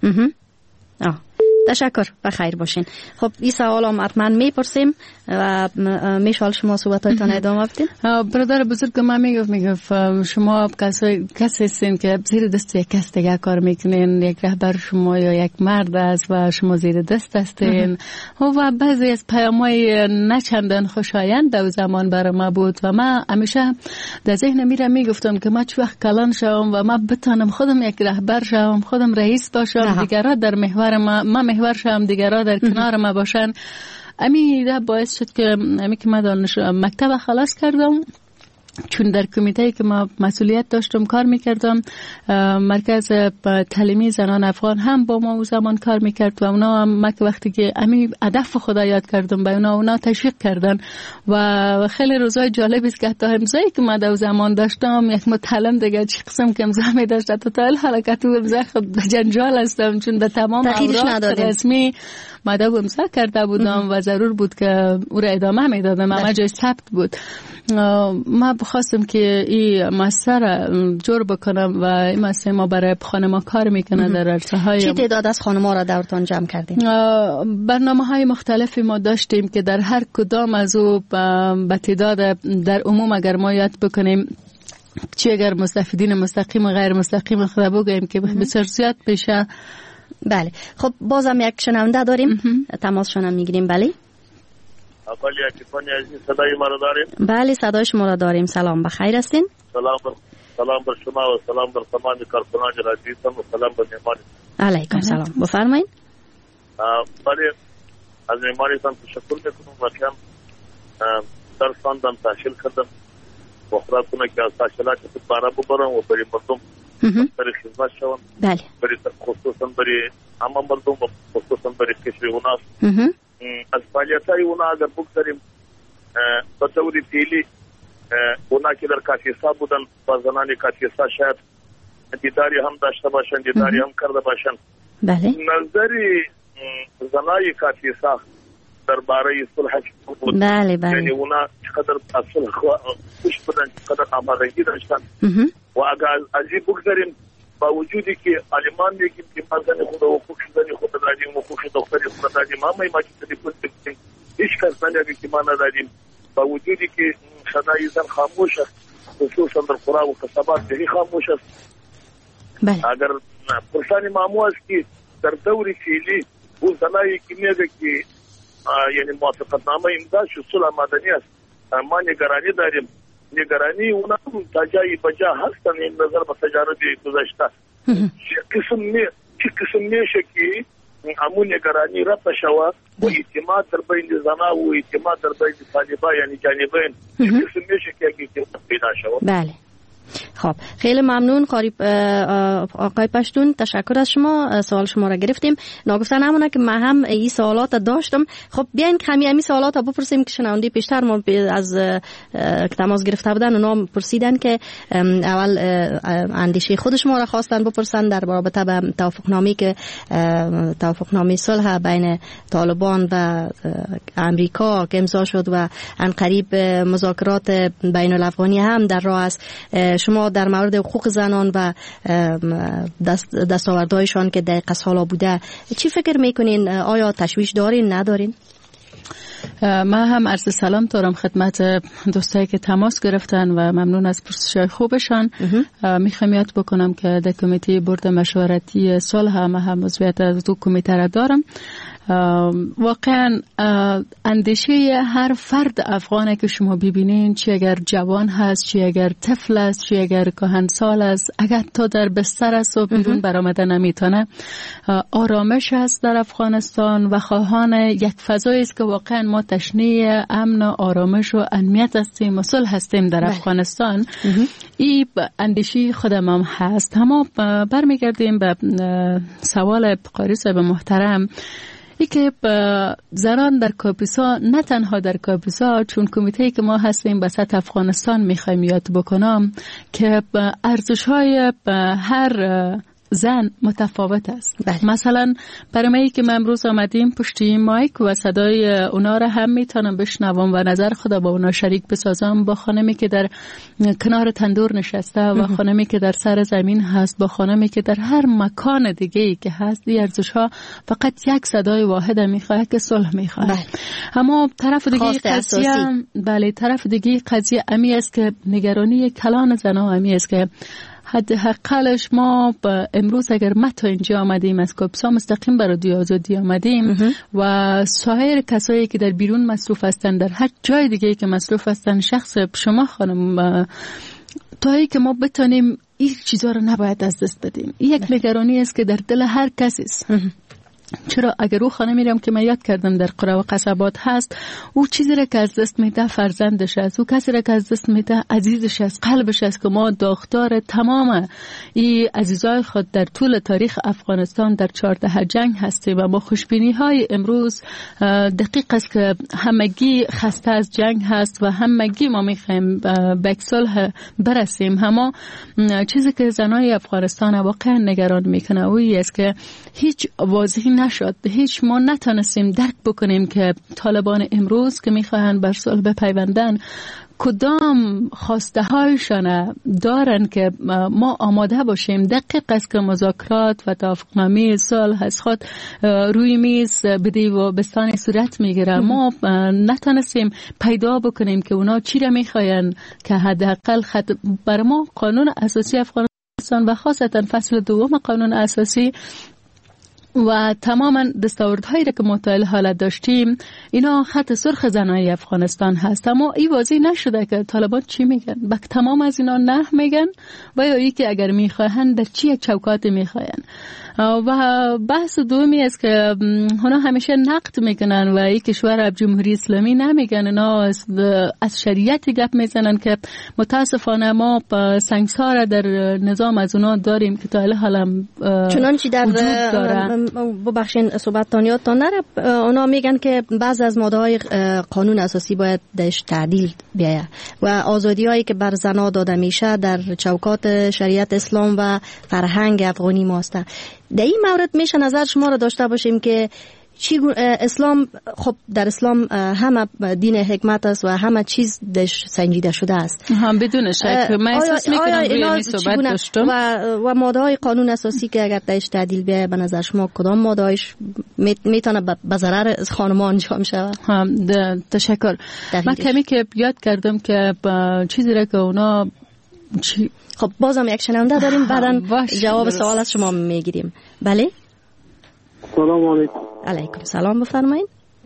تشکر و خیر باشین. خب این سوال هم حتما میپرسیم و میشال شما صحبتاتان ادامه بدین. برادر بزرگ من میگفت شما کسی هستین که زیر دست یک کس دیگه کار میکنین، یک رهبر شما یا یک مرد است و شما زیر دست هستین و بعضی از پیام‌های نچندان خوشایند در زمان برای ما بود و من همیشه در ذهن میگفتم که ما چه وقت کلان شوم و ما بتونم خودم یک رهبر شوم، خودم رئیس باشم، دیگران در محور ما محور شوم، دیگران در کنار ما باشن. امی ده باعث شد که امی که من مکتب خلاص کردم، چون در کمیته که ما مسئولیت داشتم کار میکردم. مرکز تعلیمی زنان افغان هم با ما او زمان کار میکرد و اونا هم که وقتی که امی هدف خدا یاد کردم به اونا تشویق کردن و خیلی روزای جالب است که حتی امضایی که ما در زمان داشتم یک متعلم دیگه چی قسم که امضا می داشت تا این حرکت و امضا خود جنجال هستم، چون به تمام اوراق رسمی ما در امضا کرده بودم و ضرور بود که او را ادامه میدادم، اما جای ثبت بود. ما بخواستم که این مؤسسه جور بکنم و این مؤسسه ما برای خانما کار میکنه در عرصه‌های. چی تعداد از خانما را دورتان جمع کردیم؟ برنامه‌های مختلفی ما داشتیم که در هر کدام از او به تعداد در عموم اگر ما یاد بکنیم چی اگر مستفیدین مستقیم و غیر مستقیم خدا بگوییم که بسیار زیاد بشه. بله خب بازم یک شنونده داریم، تماسشون هم میگیریم. بله اولی اکیفانی عزیز صدای ما را داریم؟ بله صدای شما را داریم. سلام بخیر هستین؟ سلام بر شما و سلام بر تمام کارکنان رادیو و سلام بر مهمان. علیکم سلام. بفرمایید. بله از مهمانتان تشکر میکنم و کم درس خواندم، تحصیل کردم و خدا کنه که از تحصیلات خود باره ببرم و برای مردم برای خدمت شوم. بله برای خصوصا برای همه مردم و خصوصا برای کشور اوناس. از فعالیت‌های اونا اگر بگذاریم به طور فعلی اونا که در کاتیسا بودن و زنان کاتیسا شاید دیداری هم داشته باشن، دیداری هم کرده باشن. بله نظری زنای کاتیسا درباره صلح بود. بله یعنی اونا چقدر صلح خوش بودن، چقدر آمادگی داشتن و اگر از این بگذاریم با وجودی که علمان میگیم که ما زن خود و حقوق زن خود دادیم و حقوق دختری خود دادیم، اما ما که تلفن بکنیم هیچ کس نمیگه که ما ندادیم. با وجودی که صدای زن خاموش است، خصوصا در قرآن و قصبات به خاموش است. اگر پرسانی مامو است که در دور فعلی او زنایی که میگه که یعنی موافقت نامه امضا شد صلح مدنی است، ما نگرانی داریم. نگرانی اونا تا جایی بجا هستن این نظر به تجارت گذاشته چه قسم میشه که همون نگرانی رفت شوه و اعتماد در بین زنا و اعتماد در بین طالبا یعنی جانبین چه قسم میشه که اعتماد پیدا شوه. بله خب خیلی ممنون آقای پشتون، تشکر از شما. سوال شما را گرفتیم. ناگفتن همونه که من هم این سوالات داشتم. خب بیاین همین سوالات بپرسیم که شنونده پیشتر ما از تماس گرفته بودن اونا پرسیدن که اول اندیشه خود شما را خواستن بپرسن در رابطه با توافقنامه‌ای که توافقنامه صلح بین طالبان و امریکا که امضا شد و عنقریب مذاکرات بین الافغانی هم در راه است. شما در مورد حقوق زنان و دستاوردهایشان که دقیقه سالا بوده چی فکر میکنین؟ آیا تشویش دارین ندارین؟ من هم عرض سلام دارم خدمت دوستایی که تماس گرفتن و ممنون از پرسش‌های خوبشان. میخوام یاد بکنم که در کمیته بورد مشورتی صلح هم عضویت از دو کمیته را دارم. واقعا اندیشه هر فرد افغانه که شما ببینین، چی اگر جوان هست، چی اگر طفل است، چی اگر کهنسال است، اگر تا در بستر است و بیرون برآمده نمیتونه، آرامش است در افغانستان و خواهان یک فضایی است که واقعا ما تشنه امن و آرامش و امنیت هستیم و صلح هستیم در افغانستان. این اندیشه خودم هم هست. اما برمیگردیم به سوال قاری صاحب محترم، ای که زنان در کاپیسا، نه تنها در کاپیسا، چون کمیته که ما هستیم به سطح افغانستان میخوایم یاد بکنم که ارزش‌های هر زن متفاوت است. مثلا برای من که من امروز آمدیم پشت این مایک و صدای اونا را هم میتونم بشنوم و نظر خدا با اونا شریک بسازم، با خانمی که در کنار تندور نشسته و خانمی که در سر زمین هست، با خانمی که در هر مکان دیگه‌ای که هست. این ارزش‌ها فقط یک صدای واحد میخواد که صلح میخواد. اما طرف دیگه طرف دیگه قضیه امی است که نگرانی کلان زنان امی است که حداقلش ما امروز اگر ما تا اینجا آمدیم از کاپیسا مستقیم برای رادیو آزادی آمدیم و سایر کسایی که در بیرون مصروف هستند، در هر جای دیگه که مصروف هستند، شخص شما خانم، تا ای که ما بتونیم این چیزا رو نباید از دست بدیم. یک نگرانی است که در دل هر کسی است. چرا اگر او خانه میرم که من یاد کردم در قرى و قصبات هست، او چیزی را که از دست میده فرزندش است، او کسی را که از دست میده عزیزش است، قلبش است. که ما داغدار تمام این عزیزای خود در طول تاریخ افغانستان در 14 جنگ هستیم و با خوشبینی های امروز دقیق است که همگی خسته از جنگ هست و همگی ما میخوایم به صلح برسیم. اما چیزی که زنای افغانستان واقعا نگران میکنه اویی است که هیچ واضحی نشد، هیچ ما نتونستیم درک بکنیم که طالبان امروز که میخواهند بر صلح بپیوندن کدام خواسته هایشان دارن که ما آماده باشیم. دقیق است که مذاکرات و توافقنامه صلح از خود روی میز بدی و بستان صورت میگیره. ما نتونستیم پیدا بکنیم که اونا چی را میخواین که حداقل بر ما قانون اساسی افغانستان و خاصتا فصل دوم قانون اساسی و تماما دستاوردهایی را که مطالعه حالت داشتیم، اینا خط سرخ زنای افغانستان هست. اما این واضح نشده که طالبان چی میگن. بک تمام از اینا نه میگن و یا ای که اگر میخواهن در چی چوکات میخواهن. و بحث دومی است که اونا همیشه نقد میکنن و این کشور جمهوری اسلامی نمیگن، اینا از شریعت گپ میزنن که متاسفانه ما سنگسار در نظام از اونا داریم که تا الان چنانچه در ببخشین صحبتتان یادتان نره، اونا میگن که بعض از ماده‌های قانون اساسی باید درش تعدیل بیاید و آزادی‌هایی که بر زن‌ها داده میشه در چوکات شریعت اسلام و فرهنگ افغانی ماست. در این مورد میشه نظر شما را داشته باشیم که اسلام، خب در اسلام همه دین حکمت است و همه چیز دش سنجیده شده است. هم بدون شک. من احساس میکنم روی این صحبت داشتم و ماده‌های قانون اساسی که اگر درش تعدیل بیاید به نظر شما کدام ماده‌هاش میتونه به ضرر خانم‌ها انجام شود؟ تشکر. من کمی که یاد کردم که چیزی را که اونا خب بازم یک شنونده داریم، بعداً جواب سوال از شما میگیریم. بله. سلام علیکم. علیکم سلام، بفرمایید.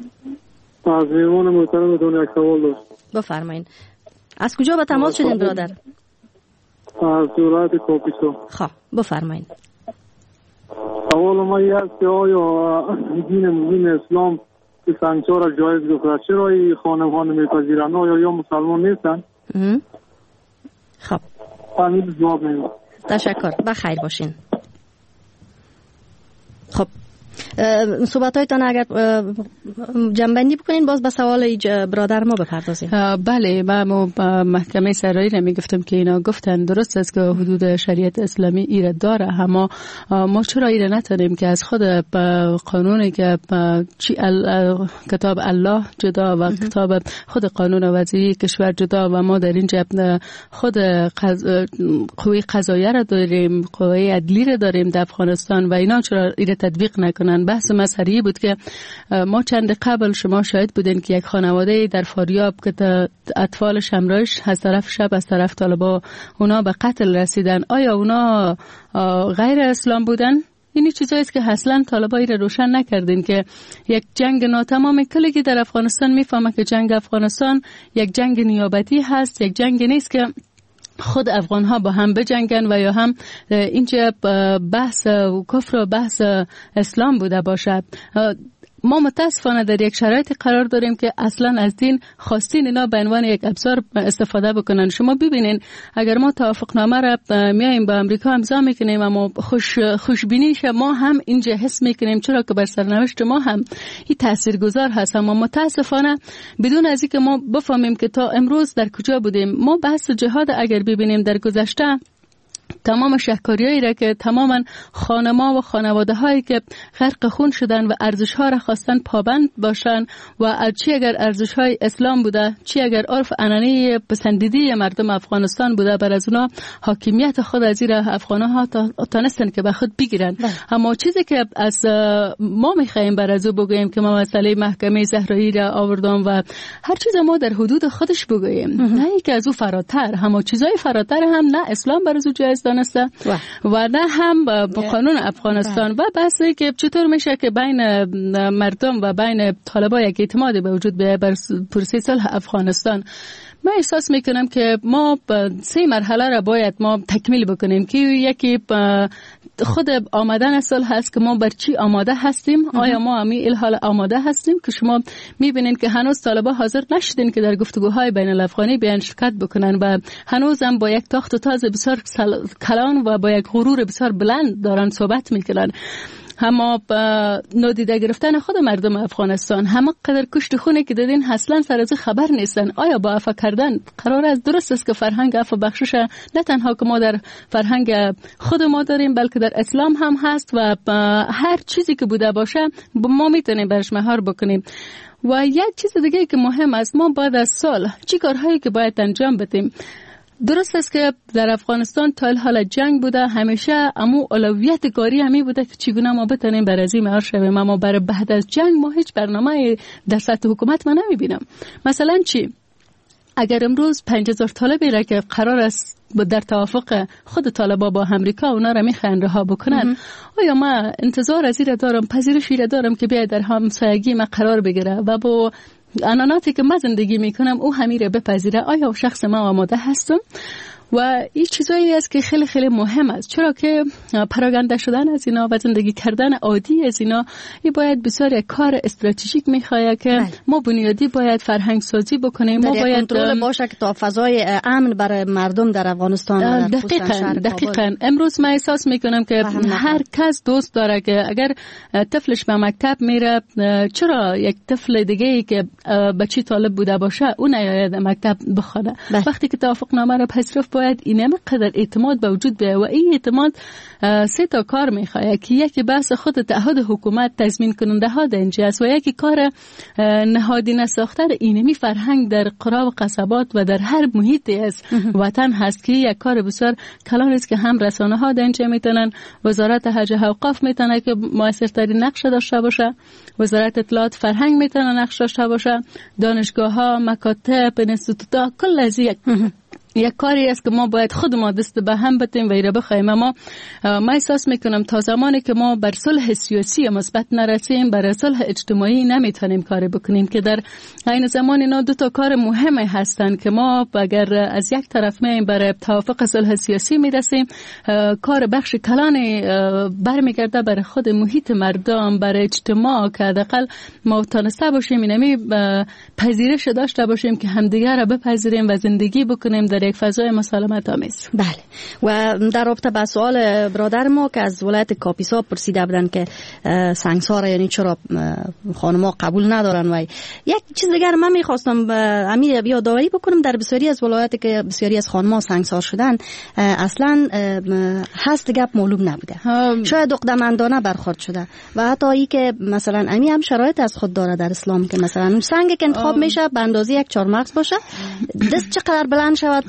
از میوان محترم دون یک سوال داشت. بفرمایید. از کجا به تماس شدین برادر؟ از ولایت کاپیسا. خب بفرمایید. سوال ما این است که آیا دین اسلام که سنگسار را جایز گفته، چرا این خانم‌ها نمیپذیرند؟ آیا یا مسلمان نیستن؟ خب همین جواب میدم. تشکر، بخیر باشین. خب صحبتایتان اگر جنبندی بکنین باز به سوال برادر ما بپردازیم. بله، ما محکمه سرایی را میگفتم که اینا گفتن درست است که حدود شریعت اسلامی ایره داره، اما ما چرا ایره نتونیم که از خود قانونی که کتاب الله جدا و کتاب خود قانون وضعی کشور جدا و ما در اینجا خود قوه قضاییه را داریم، قوه عدلی را داریم در افغانستان و اینا چرا ایره تطبیق نکنن؟ بحث مسئله بود که ما چند قبل شما شاهد بودین که یک خانواده در فاریاب که اطفال شمرایش از طرف شب از طرف طالبا اونا به قتل رسیدن. آیا اونا غیر اسلام بودن این چیزایی است که اصلا طالبای را روشن نکردین که یک جنگ ناتمام کلی که در افغانستان میفهمه که جنگ افغانستان یک جنگ نیابتی هست، یک جنگ نیست که خود افغان ها با هم بجنگن و یا هم اینجا بحث کفر و بحث اسلام بوده باشد. ما متاسفانه در یک شرایط قرار داریم که اصلا از دین خواستین اینا به عنوان یک ابزار استفاده بکنن. شما ببینین اگر ما توافقنامه را میایم با امریکا امضا میکنیم اما خوشبینیش ما هم اینجا حس میکنیم چرا که بر سرنوشت ما هم این تاثیرگذار هست، اما متاسفانه بدون از اینکه ما بفهمیم که تا امروز در کجا بودیم. ما بحث جهاد اگر ببینیم در گذشته تمام شهکاریایی را که تماما خانما و خانواده هایی که غرق خون شدن و ارزش ها را خواستن پابند باشن و چی اگر ارزش های اسلام بوده، چی اگر عرف عنعنه پسندیده مردم افغانستان بوده، بر از اونا حاکمیت خود از این افغانها ها تانستن که به خود بگیرن. اما چیزی که از ما میخوایم بر از او بگوییم که ما مسئله محکمه زهرایی را آوردم و هر چیز ما در حدود خودش بگوییم، نه که از او فراتر، همه چیزای فراتر هم نه اسلام بر از او جایز دانسته و نه هم با قانون افغانستان و بحثی که چطور میشه که بین مردم و بین طالبان یک اعتماد به وجود بیاید بر پروسه صلح افغانستان. من احساس میکنم که ما 3 مرحله را باید ما تکمیل بکنیم که یکی خود آمدن صلح هست که ما بر چی آماده هستیم. آیا ما همی الحال آماده هستیم که شما میبینین که هنوز طالبان حاضر نشدین که در گفتگوهای بین الافغانی بیان شرکت بکنن و هنوز هم با یک تاخت و تاز بسیار کلان و با یک غرور بسیار بلند دارن صحبت میکنن. اما نادیده گرفتن خود مردم افغانستان، همه قدر کشت خونه که دادین اصلا سر از خبر نیستن. آیا با عفو کردن قرار است؟ درست است که فرهنگ عفو بخشش نه تنها که ما در فرهنگ خود ما داریم بلکه در اسلام هم هست و هر چیزی که بوده باشه ما میتونیم برش مهار بکنیم. و یک چیز دیگه که مهم است، ما بعد از صلح چی کارهایی که باید انجام بدیم. درست است که در افغانستان تا حال جنگ بوده، همیشه امو اولویت کاری همی بوده که چگونه ما بتونیم بر از این مهار شویم، اما برای بعد از جنگ ما هیچ برنامه در سطح حکومت من نمیبینم. مثلا چی؟ اگر امروز 5000 طالبی را که قرار است در توافق خود طالبا با امریکا اونا را میخوان رها بکنن، آیا ما انتظار از این دارم، پذیرشی را دارم که بیاید در همسایگی ما قرار بگیره و با عنعناتی که من زندگی میکنم او همین را بپذیره؟ آیا شخص ما آماده هستم؟ و این چیزایی است که خیلی خیلی مهم است، چرا که پراگنده شدن از اینا و زندگی کردن عادی از اینا این باید بسیار یک کار استراتژیک میخواد که ما بنیادی باید فرهنگ سازی بکنیم، ما باید کنترل باشه که تا فضای امن برای مردم در افغانستان. دقیقاً امروز من احساس میکنم که هر کس دوست داره که اگر طفلش به مکتب میره، چرا یک طفل دیگه ای که بچی طالب بوده باشه اون نیاید مکتب بخونه؟ وقتی که توافقنامه رو پذیرفت باید این قدر اعتماد به وجود بیاید و این اعتماد 3 تا کار میخواد که یکی بحث خود تعهد حکومت تضمین کننده ها در اینجا است و یکی کار نهادینه ساختن اینمی فرهنگ در قرا و قصبات و در هر محیطی از وطن هست که یک کار بسیار کلان است که هم رسانه ها در اینجا میتونن، وزارت حج و اوقاف میتونه که موثرترین نقش داشته باشه، وزارت اطلاعات فرهنگ میتونه نقش داشته باشه، دانشگاه ها، مکاتب، انستیتوت، کل از یک کاری است که ما باید خود ما دست به هم بتیم و ایره بخوایم. اما من احساس میکنم تا زمانی که ما بر صلح سیاسی مثبت نرسیم، بر صلح اجتماعی نمیتونیم کاری بکنیم که در این زمان اینا 2 تا کار مهم هستند که ما اگر از یک طرف میایم برای توافق صلح سیاسی میرسیم، کار بخش کلان برمیگرده برای خود محیط مردم، برای اجتماع که حداقل ما تونسته باشیم اینمی پذیرش داشته باشیم که همدیگر را بپذیریم و زندگی بکنیم در یک فضای مسالمت آمیز. بله. و در رابطه با سوال برادر ما که از ولایت کاپیسا پرسیده بودن که سنگسار یعنی چرا خانم‌ها قبول ندارن، و یک چیز دیگر من می‌خواستم امیر یادآوری بکنم، در بسیاری از ولایت که بسیاری از خانم‌ها سنگسار شدن اصلا هست گپ معلوم نبوده، شاید عقده‌مندانه برخورد شده و حتی ای که مثلا امی هم شرایط از خود داره در اسلام که مثلا سنگ که انتخاب میشه به اندازه یک 4 مغز باشه، دست چقدر بلند شود تا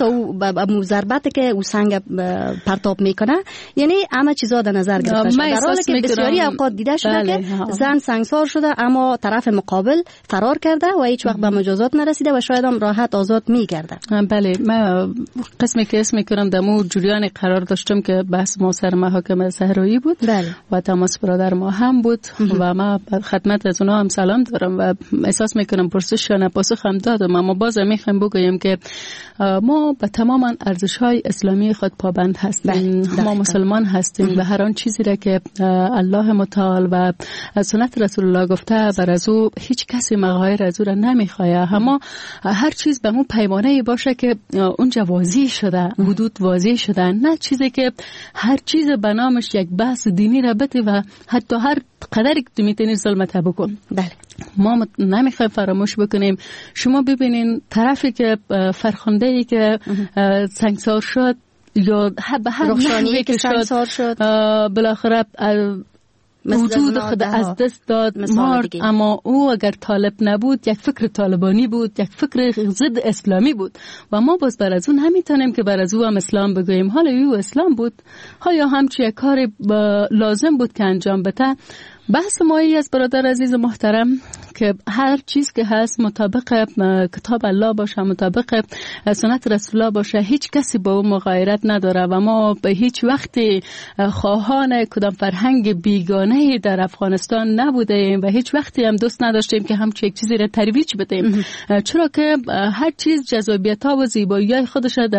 او ضربت که او سنگ پرتاب میکنه، یعنی همه چیزا در نظر گرفته شده، در حالی که بسیاری اوقات دیده شده که زن سنگسار شده اما طرف مقابل فرار کرده و هیچ وقت به مجازات نرسیده و شاید هم راحت آزاد میگرده. بله، من قسمی که اسم میکنم دمو جریان قرار داشتم که بحث ما سر محاکمه صحرایی بود. بله. و تماس برادر ما هم بود و ما خدمت از اونا هم سلام دارم و احساس میکنم پرسششان پاسخ هم دادم، اما باز میخوایم بگویم که ما به تمام ارزش‌های اسلامی خود پابند هستیم. ما مسلمان هستیم و هر آن چیزی را که الله متعال و سنت رسول الله گفته بر از او هیچ کسی مغایر از او را نمیخواه. اما هر چیز به مو پیمانه باشه که اونجا واضح شده، حدود واضح شده، نه چیزی که هر چیز به نامش یک بحث دینی را بده و حتی هر قدری که میتونی ظلمت بکن. بله. ما نمیخوایم فراموش بکنیم. شما ببینین طرفی که فرخنده‌ای که سنگسار شد یا به هر نحوی که سنگسار شد بالاخره وجود خود از دست داد، مرد، اما او اگر طالب نبود یک فکر طالبانی بود، یک فکر ضد اسلامی بود و ما باز بر از اون نمیتونیم که بر از او هم اسلام بگوییم. حالا او اسلام بود یا همچی یک کار لازم بود که انجام بده. بحث مایی از برادر عزیز محترم که هر چیز که هست مطابق کتاب الله باشه، مطابق سنت رسول الله باشه، هیچ کسی با اون مغایرت نداره و ما به هیچ وقتی خواهان کدام فرهنگ بیگانه در افغانستان نبودیم و هیچ وقتی هم دوست نداشتیم که همچین یک چیزی را ترویج بدیم، چرا که هر چیز جذابیت‌ها و زیبایی‌های خودش در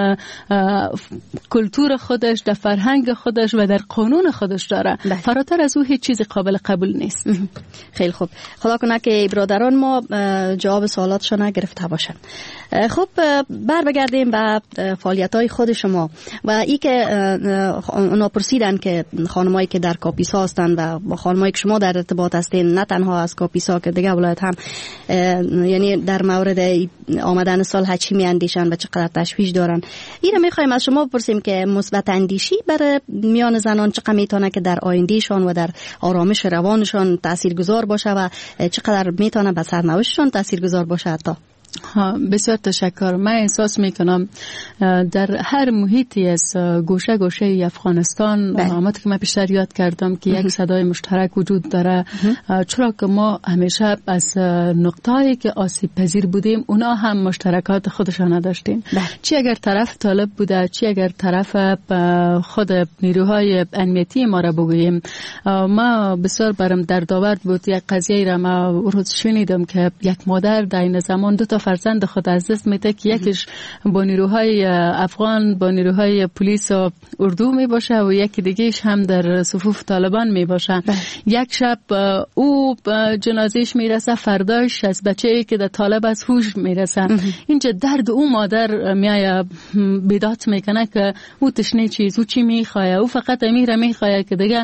کلتور خودش، در فرهنگ خودش و در قانون خودش داره. فراتر از او هیچ چیز قابل قبول نیست. خیلی خوب، خدا کنه که برادران ما جواب سوالاتشون گرفته باشن. خب بگردیم به فعالیت‌های خود شما و ای که اونا پرسیدن که خانمایی که در کاپیسا هستن و خانمایی که شما در ارتباط هستین، نه تنها از کاپیسا که دیگه ولایت هم، یعنی در مورد آمدن سال حجی می اندیشن و چقدر تشویش دارن، این رو می‌خوایم از شما بپرسیم که مثبت اندیشی برای میان زنان چقدر میتونه که در آیندهشون و در آرامش روانشون تاثیرگذار باشه و چقدر میتونه به سرنوشتشون تاثیرگذار باشه حتی. بسیار تشکر. من احساس میکنم در هر محیطی از گوشه گوشه افغانستان، همونطور که من پیشتر یاد کردم که یک صدای مشترک وجود داره، چرا که ما همیشه از نقطه‌ای که آسیب پذیر بودیم اونا هم مشترکات خودشان داشتیم. چی اگر طرف طالب بوده، چی اگر طرف خود نیروهای امنیتی ما را بگوییم. ما بسیار برام دردآور بود یک قضیه را ما روز شنیدم که یک مادر در این زمان دو تا فرزند خود از دست میده که یکیش با نیروهای افغان، با نیروهای پلیس و اردو می باشه و یکی دیگهش هم در صفوف طالبان می باشه. یک شب او جنازهش میرسه، فرداش از بچه‌ای که در طالب از هوش میرسه. اینجا درد او مادر میایه بیداد میکنه که او تشنه چیز، او چی میخواه، او فقط امیر میخواه که دیگه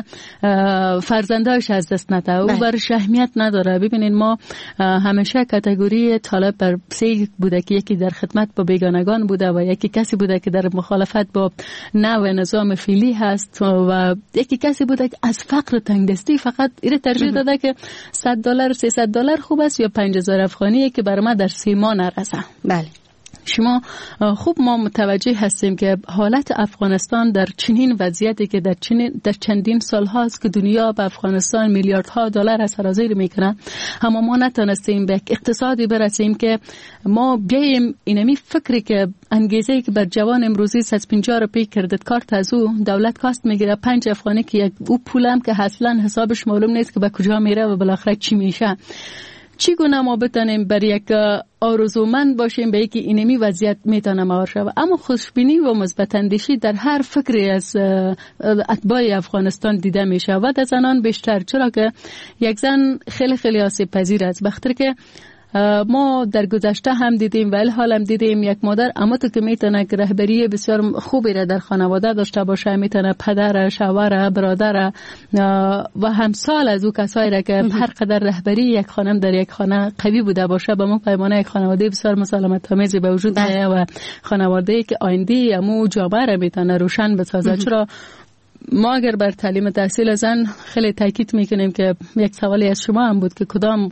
فرزنداش از دست نده، او برش اهمیت نداره. ببینید ما همیشه کاتگوری طالب بر سه بوده که یکی در خدمت با بیگانگان بوده و یکی کسی بوده که در مخالفت با نوع نظام فعلی هست و یکی کسی بوده که از فقر تنگدستی فقط ایره ترجیح داده که $100 $300 خوب است یا 5000 افغانی که بر ما در 3 ماه نرسه. بله. شما خوب ما متوجه هستیم که حالت افغانستان در چنین وضعیتی که در چندین سال هاست که دنیا به افغانستان میلیاردها دلار سرازیر میکنه، اما ما نتونستیم به اقتصادی برسیم که ما بیایم اینمی فکری که انگیزه که بر جوان امروزی 150 روپیه کردیت کارت از او دولت کاست میگیره 5 افغانی که او پولم که اصلا حسابش معلوم نیست که به کجا میره و بالاخره چی میشه. چگونه ما بتانیم بر یک آرزومند باشیم به یکی اینمی وضعیت میتونه مهار شود. اما خوشبینی و مثبت اندیشی در هر فکری از اتباع افغانستان دیده میشه و در زنان بیشتر، چرا که یک زن خیلی خیلی آسیب پذیر است. بخاطر که ما در گذشته هم دیدیم و الحال هم دیدیم یک مادر اما تو که میتونه که رهبری بسیار خوبی را در خانواده داشته باشه، میتونه پدر، شوهر، برادر و همسال از او کسایی را که هر قدر رهبری یک خانم در یک خانه قوی بوده باشه به ما پیمانه یک خانواده بسیار مسالمت آمیزی به وجود میاد و خانواده‌ای که آینده امو جامعه را میتونه روشن بسازه. چرا ما اگر بر تعلیم تحصیل زن خیلی تاکید میکنیم که یک سوالی از شما هم بود که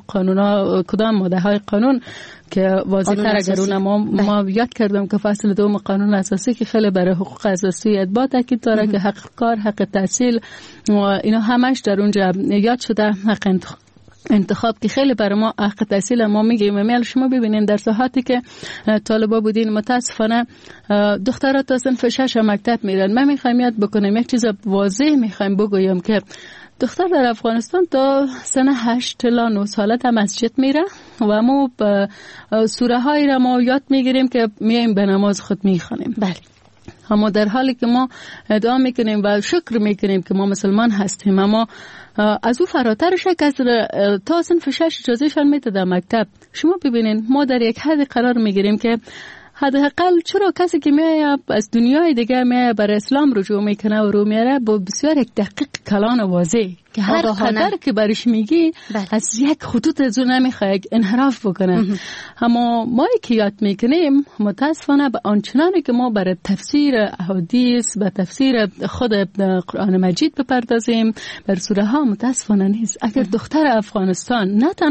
کدام ماده های قانون که واضح‌تر اگر اون ما یاد کردم که فصل 2 قانون اساسی که خیلی برای حقوق اساسی ادبا تاکید داره که حق کار، حق تحصیل و اینا همش در اونجا یاد شده. حق انتخاب که خیلی برای ما حق تحصیل ما میگیم. میل شما ببینین در ساعاتی که طالبا بودین متاسفانه دخترها تا صنف 6 مکتب میرن. من میخوایم یاد بکنم یک چیز واضح میخوایم بگویم که دختر در افغانستان تا سن 8 تا 9 ساله تا مسجد میره و ما سوره هایی را ما یاد میگیریم که میایم به نماز خود میخوانیم. بله. اما در حالی که ما ادعا میکنیم و شکر میکنیم که ما مسلمان هستیم، اما از او فراترش که تا صنف 6 اجازهشان میده در مکتب. شما ببینین ما در یک حد قرار میگیریم که حداقل چرا کسی که میاد از دنیای دیگه میاد بر اسلام رجوع میکنه و رو میاره با بسیار یک دقیق کلان و واضح که هر قدر که برش میگی از یک خطوط از اون نمیخواه انحراف بکنه. اما ما که یاد میکنیم متاسفانه به آنچنانی که ما برای تفسیر احادیث به تفسیر خود قرآن مجید بپردازیم بر سوره ها متاسفانه نیست. اگر دختر افغانستان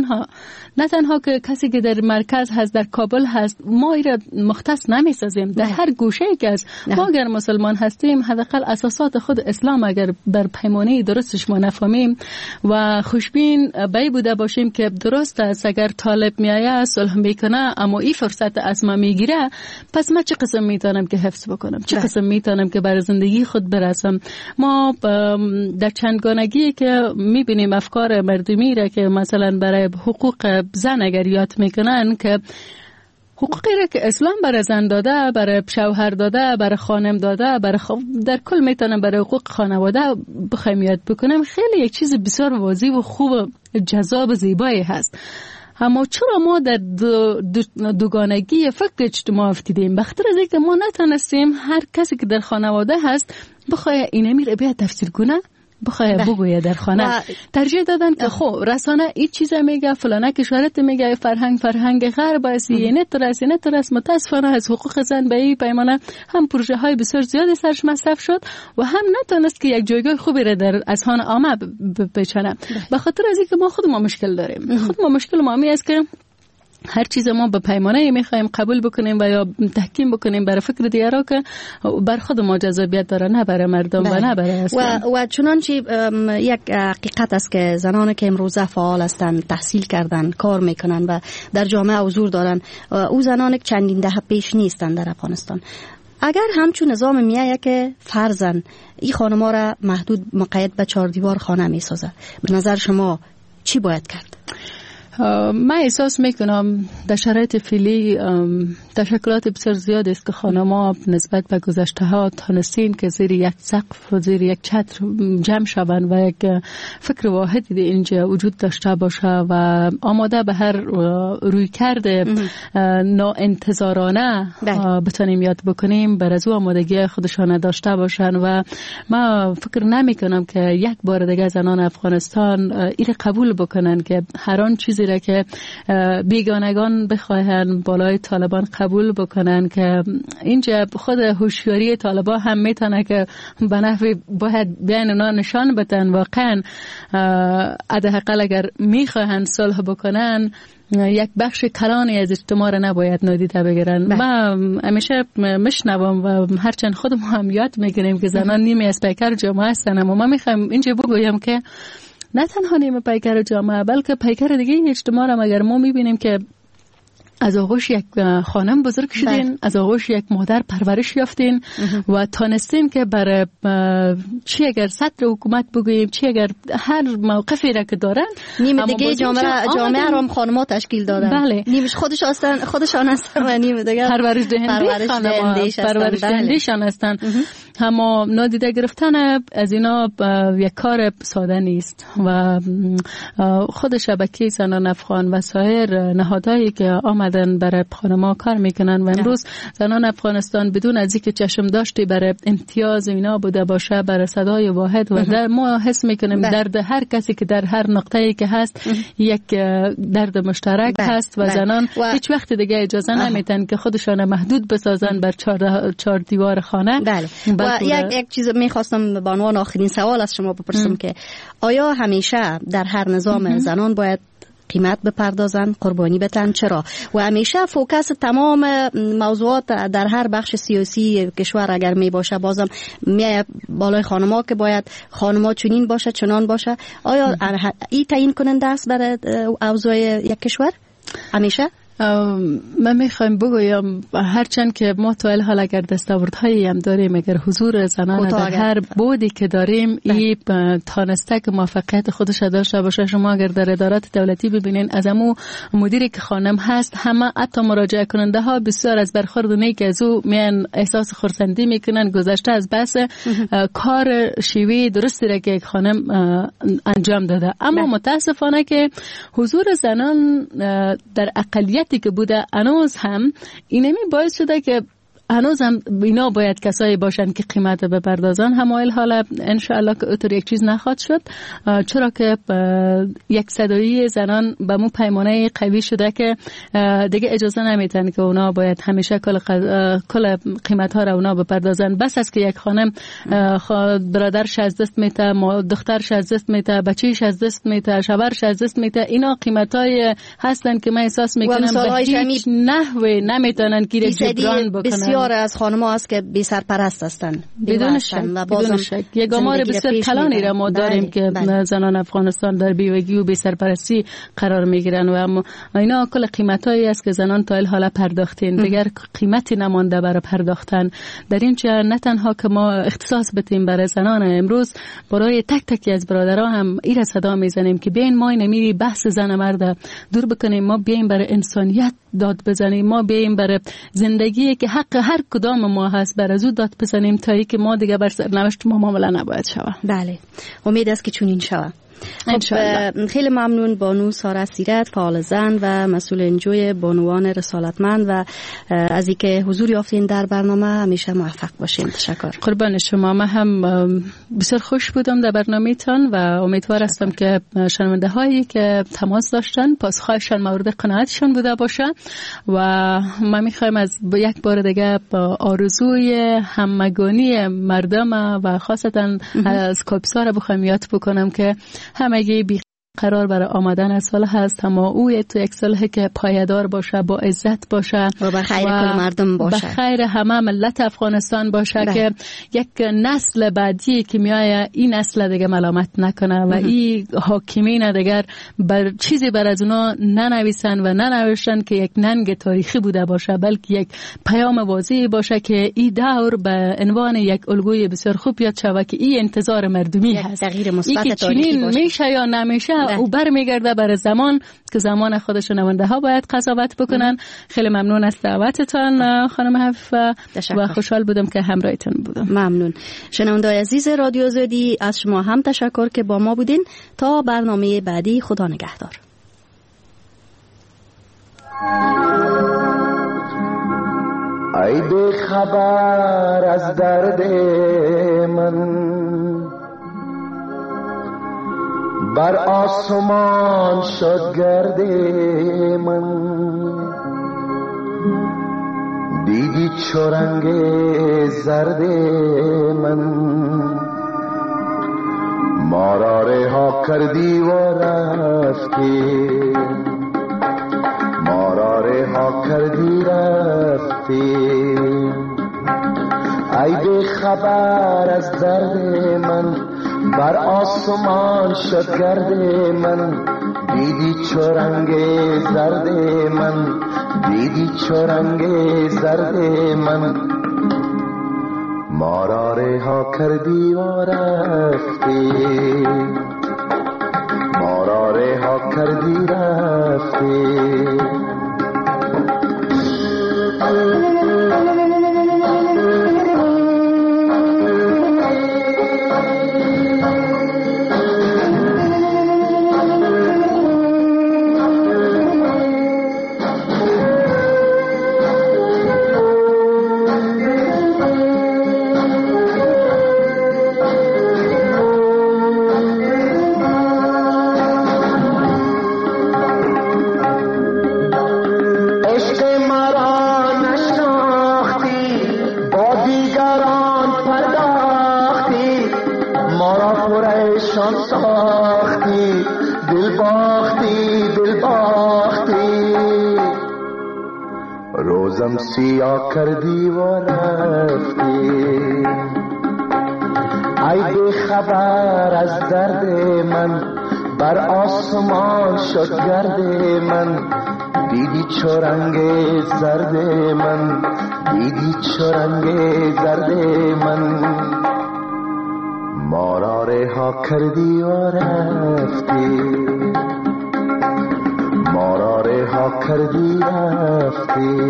نه تنها که کسی که در مرکز هست در کابل هست ما ایره مختص نمیسازیم در هر گوشه که از ما اگر مسلمان هستیم حداقل اساسات خود اسلام اگر بر پیمانه درستش ما نفهمیم و خوشبین بی بوده باشیم که درست است اگر طالب میایه صلح میکنه اما این فرصت از ما میگیره، پس من چه قسم میتونم که حفظ بکنم، چه قسم میتونم که برای زندگی خود برسم. ما در چندگانگی که میبینیم افکار مردمی را که مثلا برای حقوق زن اگر یاد میکنن که حقوقی را که اسلام برای زن داده، برای شوهر داده، برای خانم داده، در کل میتونم برای حقوق خانواده بخوایم یاد بکنم، خیلی یک چیز بسیار واضح و خوب و جذاب و زیبایی هست. اما چرا ما در دوگانگی فکر اجتماع افتیدیم؟ بخاطر از اینکه ما نتونستیم هر کسی که در خانواده هست بخواه اینه میره بیا تفسیر کنه، بخواه بگویه در خانه. ترجیح دادن که خب رسانه این چیزا میگه، فلانه کشورت میگه، فرهنگ غرب است، اینه ترس. متاسفانه از حقوق زن به این پیمانه هم پروژه های بسیار زیادی سرش مصرف شد و هم نتونست که یک جایگاه خوبی را در اذهان عامه بچنه. به خاطر از اینکه ما خود ما مشکل داریم. خود ما مشکل ما است که هر چیز ما به پیمانه میخوایم قبول بکنیم و یا تحکیم بکنیم برای فکر دیگران که بر خود ما جذابیت داره، نه برای مردم و نه برای اسلام. و چنانچه یک حقیقت است که زنان که امروزه فعال هستند، تحصیل کردن، کار میکنن و در جامعه حضور دارن، او زنان که چندین دهه پیش نیستند در افغانستان. اگر همچون نظام میایه که فرزن این خانم‌ها را محدود مقید به 4 دیوار خانه میسازه، به نظر شما چی باید کرد؟ من احساس میکنم در شرایط فعلی تشکلات بسیار زیاد است که خانم‌ها نسبت به گذشته ها تانستین که زیر یک سقف و زیر یک چتر جمع شوند و یک فکر واحدی اینجا وجود داشته باشه و آماده به هر روی کرده ناانتظارانه بتونیم یاد بکنیم بر از او آمادگی خودشان داشته باشن. و من فکر نمی کنم که یک بار دیگه زنان افغانستان این قبول بکنن که هر آن چیزی را که بیگانگان بخواهن بالای طالبان قبول بکنن، که اینجا خود هوشیاری طالبان هم میتونه که به نحوی باید بیان اونا نشان بدن واقعا حداقل اگر میخواهن صلح بکنن یک بخش کلانی از اجتماع را نباید نادیده بگیرن. ما همیشه مشنوم و هرچند خودم هم یاد میگیریم که زنان نیمی از پیکر جامعه هستن، اما من میخوام اینجا بگویم که نه تنها نیمه پیکر جامعه بلکه پیکر دیگه اجتماع را اگر ما میبینیم که از آغوش یک خانم بزرگ شدین، از آغوش یک مادر پرورش یافتین و تانستین که برای چی اگر سطر حکومت بگوییم، چی اگر هر موقفی را که دارن نیمه دیگه جامعه را خانم‌ها تشکیل دادن. بله. نیمش خودشان هستن و نیمه دیگه پرورش دهنده‌شان هستن. اما نادیده گرفتن از اینا یک کار ساده نیست و خود شبکه زنان افغان و سایر نهادهایی که آمده اومدن برای خانم‌ها کار میکنن و امروز زنان افغانستان بدون از اینکه چشم داشتی برای امتیاز اینا بوده باشه، برای صدای واحد و در ما حس میکنیم درد هر کسی که در هر نقطه‌ای که هست یک درد مشترک هست و زنان هیچ وقت دیگه اجازه نمیدن که خودشان محدود بسازن بر چهار دیوار خانه. و یک چیز میخواستم به عنوان آخرین سوال از شما بپرسم که آیا همیشه در هر نظام زنان باید قیمت بپردازن، قربانی بتن؟ چرا؟ و همیشه فوکس تمام موضوعات در هر بخش سیاسی کشور اگر می باشه بازم می بالای خانم‌ها که باید خانم‌ها چنین باشه چنان باشه. آیا این تعیین کننده است برای اوضاع یک کشور همیشه؟ من میخوایم بگویم هرچند که ما تا الحال اگر دستاوردهایی هم داریم، اگر حضور زنان در هر بودی که داریم این تانسته که موفقیت خودش داشته باشه. شما اگر در ادارات دولتی ببینین از امو مدیری که خانم هست همه حتی مراجعه کننده ها بسیار از برخورد نیک از او میان احساس خرسندی میکنن گذشته از بس کار شیوه درستی را که یک خانم انجام داده. اما متاسفانه که حضور زنان در اقلیت که بوده هنوز هم اینمی باعث شده که هنوز هم اینا باید کسایی باشن که قیمت بپردازن. همایل حالا انشاءالله که اوتر یک چیز نخواد شد، چرا که یک صدایی زنان به مو پیمانه قوی شده که دیگه اجازه نمیتن که اونا باید همیشه کل قیمت ها را اونا بپردازن. بس است که یک خانم برادرش از دست میته، دخترش از دست میته، بچه‌ش از دست میته، شوهرش از دست میته. اینا قیمت های هستن که من احساس میکنم به هیچ نحوی نمیتونن که جبران بکنن. بسیار از خانم‌ها است که بی سرپرست هستند بدون شک. یک آمار بسیار کلانی را ما داریم که زنان افغانستان در بیوگی و بی سرپرستی قرار میگیرن و اینا کل قیمتایی است که زنان تا الحال پرداختین، دیگر قیمتی نمانده برای پرداختن. در اینجا نه تنها که ما اختصاص بدیم برای زنان، امروز برای تک تکی از برادرها هم این صدا میزنیم که بیاین ما نمیری بحث زن مرد دور بکنیم، ما بیاین برای انسانیت داد بزنیم، ما بیاین برای زندگی که حق هر کدام ما هست بر از او داد بزنیم تا اینکه ما دیگه بر سرنوشت ما معامله نباید شود. بله، امید است که چنین شود. خیلی ممنون بانو ساره سیرت، فعال زن و مسئول انجوی بانوان رسالتمند و از اینکه حضور یافتین در برنامه. همیشه موفق باشین. تشکر. قربان شما. من هم بسیار خوش بودم در برنامه‌تان و امیدوار هستم که شنونده هایی که تماس داشتن پاسخهایشان مورد قناعتشان بوده باشه و من میخوایم از یک بار دیگه آرزوی همگانی مردم و خاصتا از کاپسا را بخوایم یاد بکنم که همگی بی قرار برای آمدن از سال هست، اما او تو یک ساله که پایدار باشه، با عزت باشه و به خیر کل مردم باشه، به خیر همه ملت افغانستان باشه که یک نسل بعدی که میایه این نسل دیگه ملامت نکنه و این حاکمین دیگر بر چیزی بر از اونا ننویسن و ننوشتن که یک ننگ تاریخی بوده باشه، بلکه یک پیام واضحی باشه که این دور به عنوان یک الگوی بسیار خوب یاد شود که این انتظار مردمی هست، تغییر مثبت تاریخی باشه، میشه یا نمیشه او برمیگرده برای زمان که زمان خودش نمونده ها باید قضاوت بکنن. خیلی ممنون از دعوتتان خانم حفیفه و خوشحال بودم که همراهتون بودم. ممنون. شنونده‌های عزیز رادیو آزادی، از شما هم تشکر که با ما بودین. تا برنامه بعدی، خدا نگهدار. ای بی خبر از درد من، بر آسمان شد گرد من، دیدی چو رنگ زرد من، ما را رها کردی و رفتی، ما را رها کردی رفتی. ای بی خبر از درد من، بر آسمان شد گرد من، دیدی چو رنگ زرد من، دیدی چو رنگ زرد من، ما را رها کردی و رفتی، ما را رها کردی رفتی. روزم سیاه کردی و رفتی. ای بی خبر از درد من، بر آسمان شد گرد من. دیدی چو رنگ زرد من، دیدی چو رنگ زرد من. ما را رها کردی و رفتی، ما را رها کردی رفتی.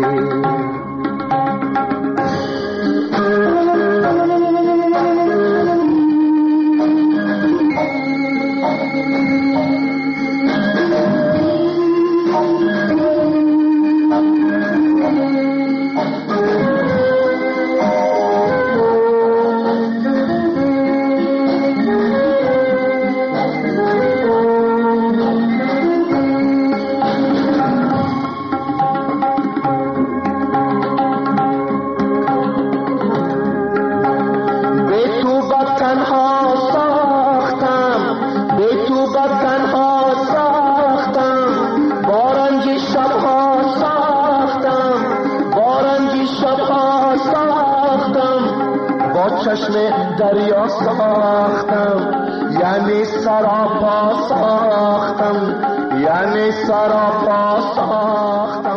چشم دریا ساختم، یعنی سراپا ساختم، یعنی سراپا ساختم.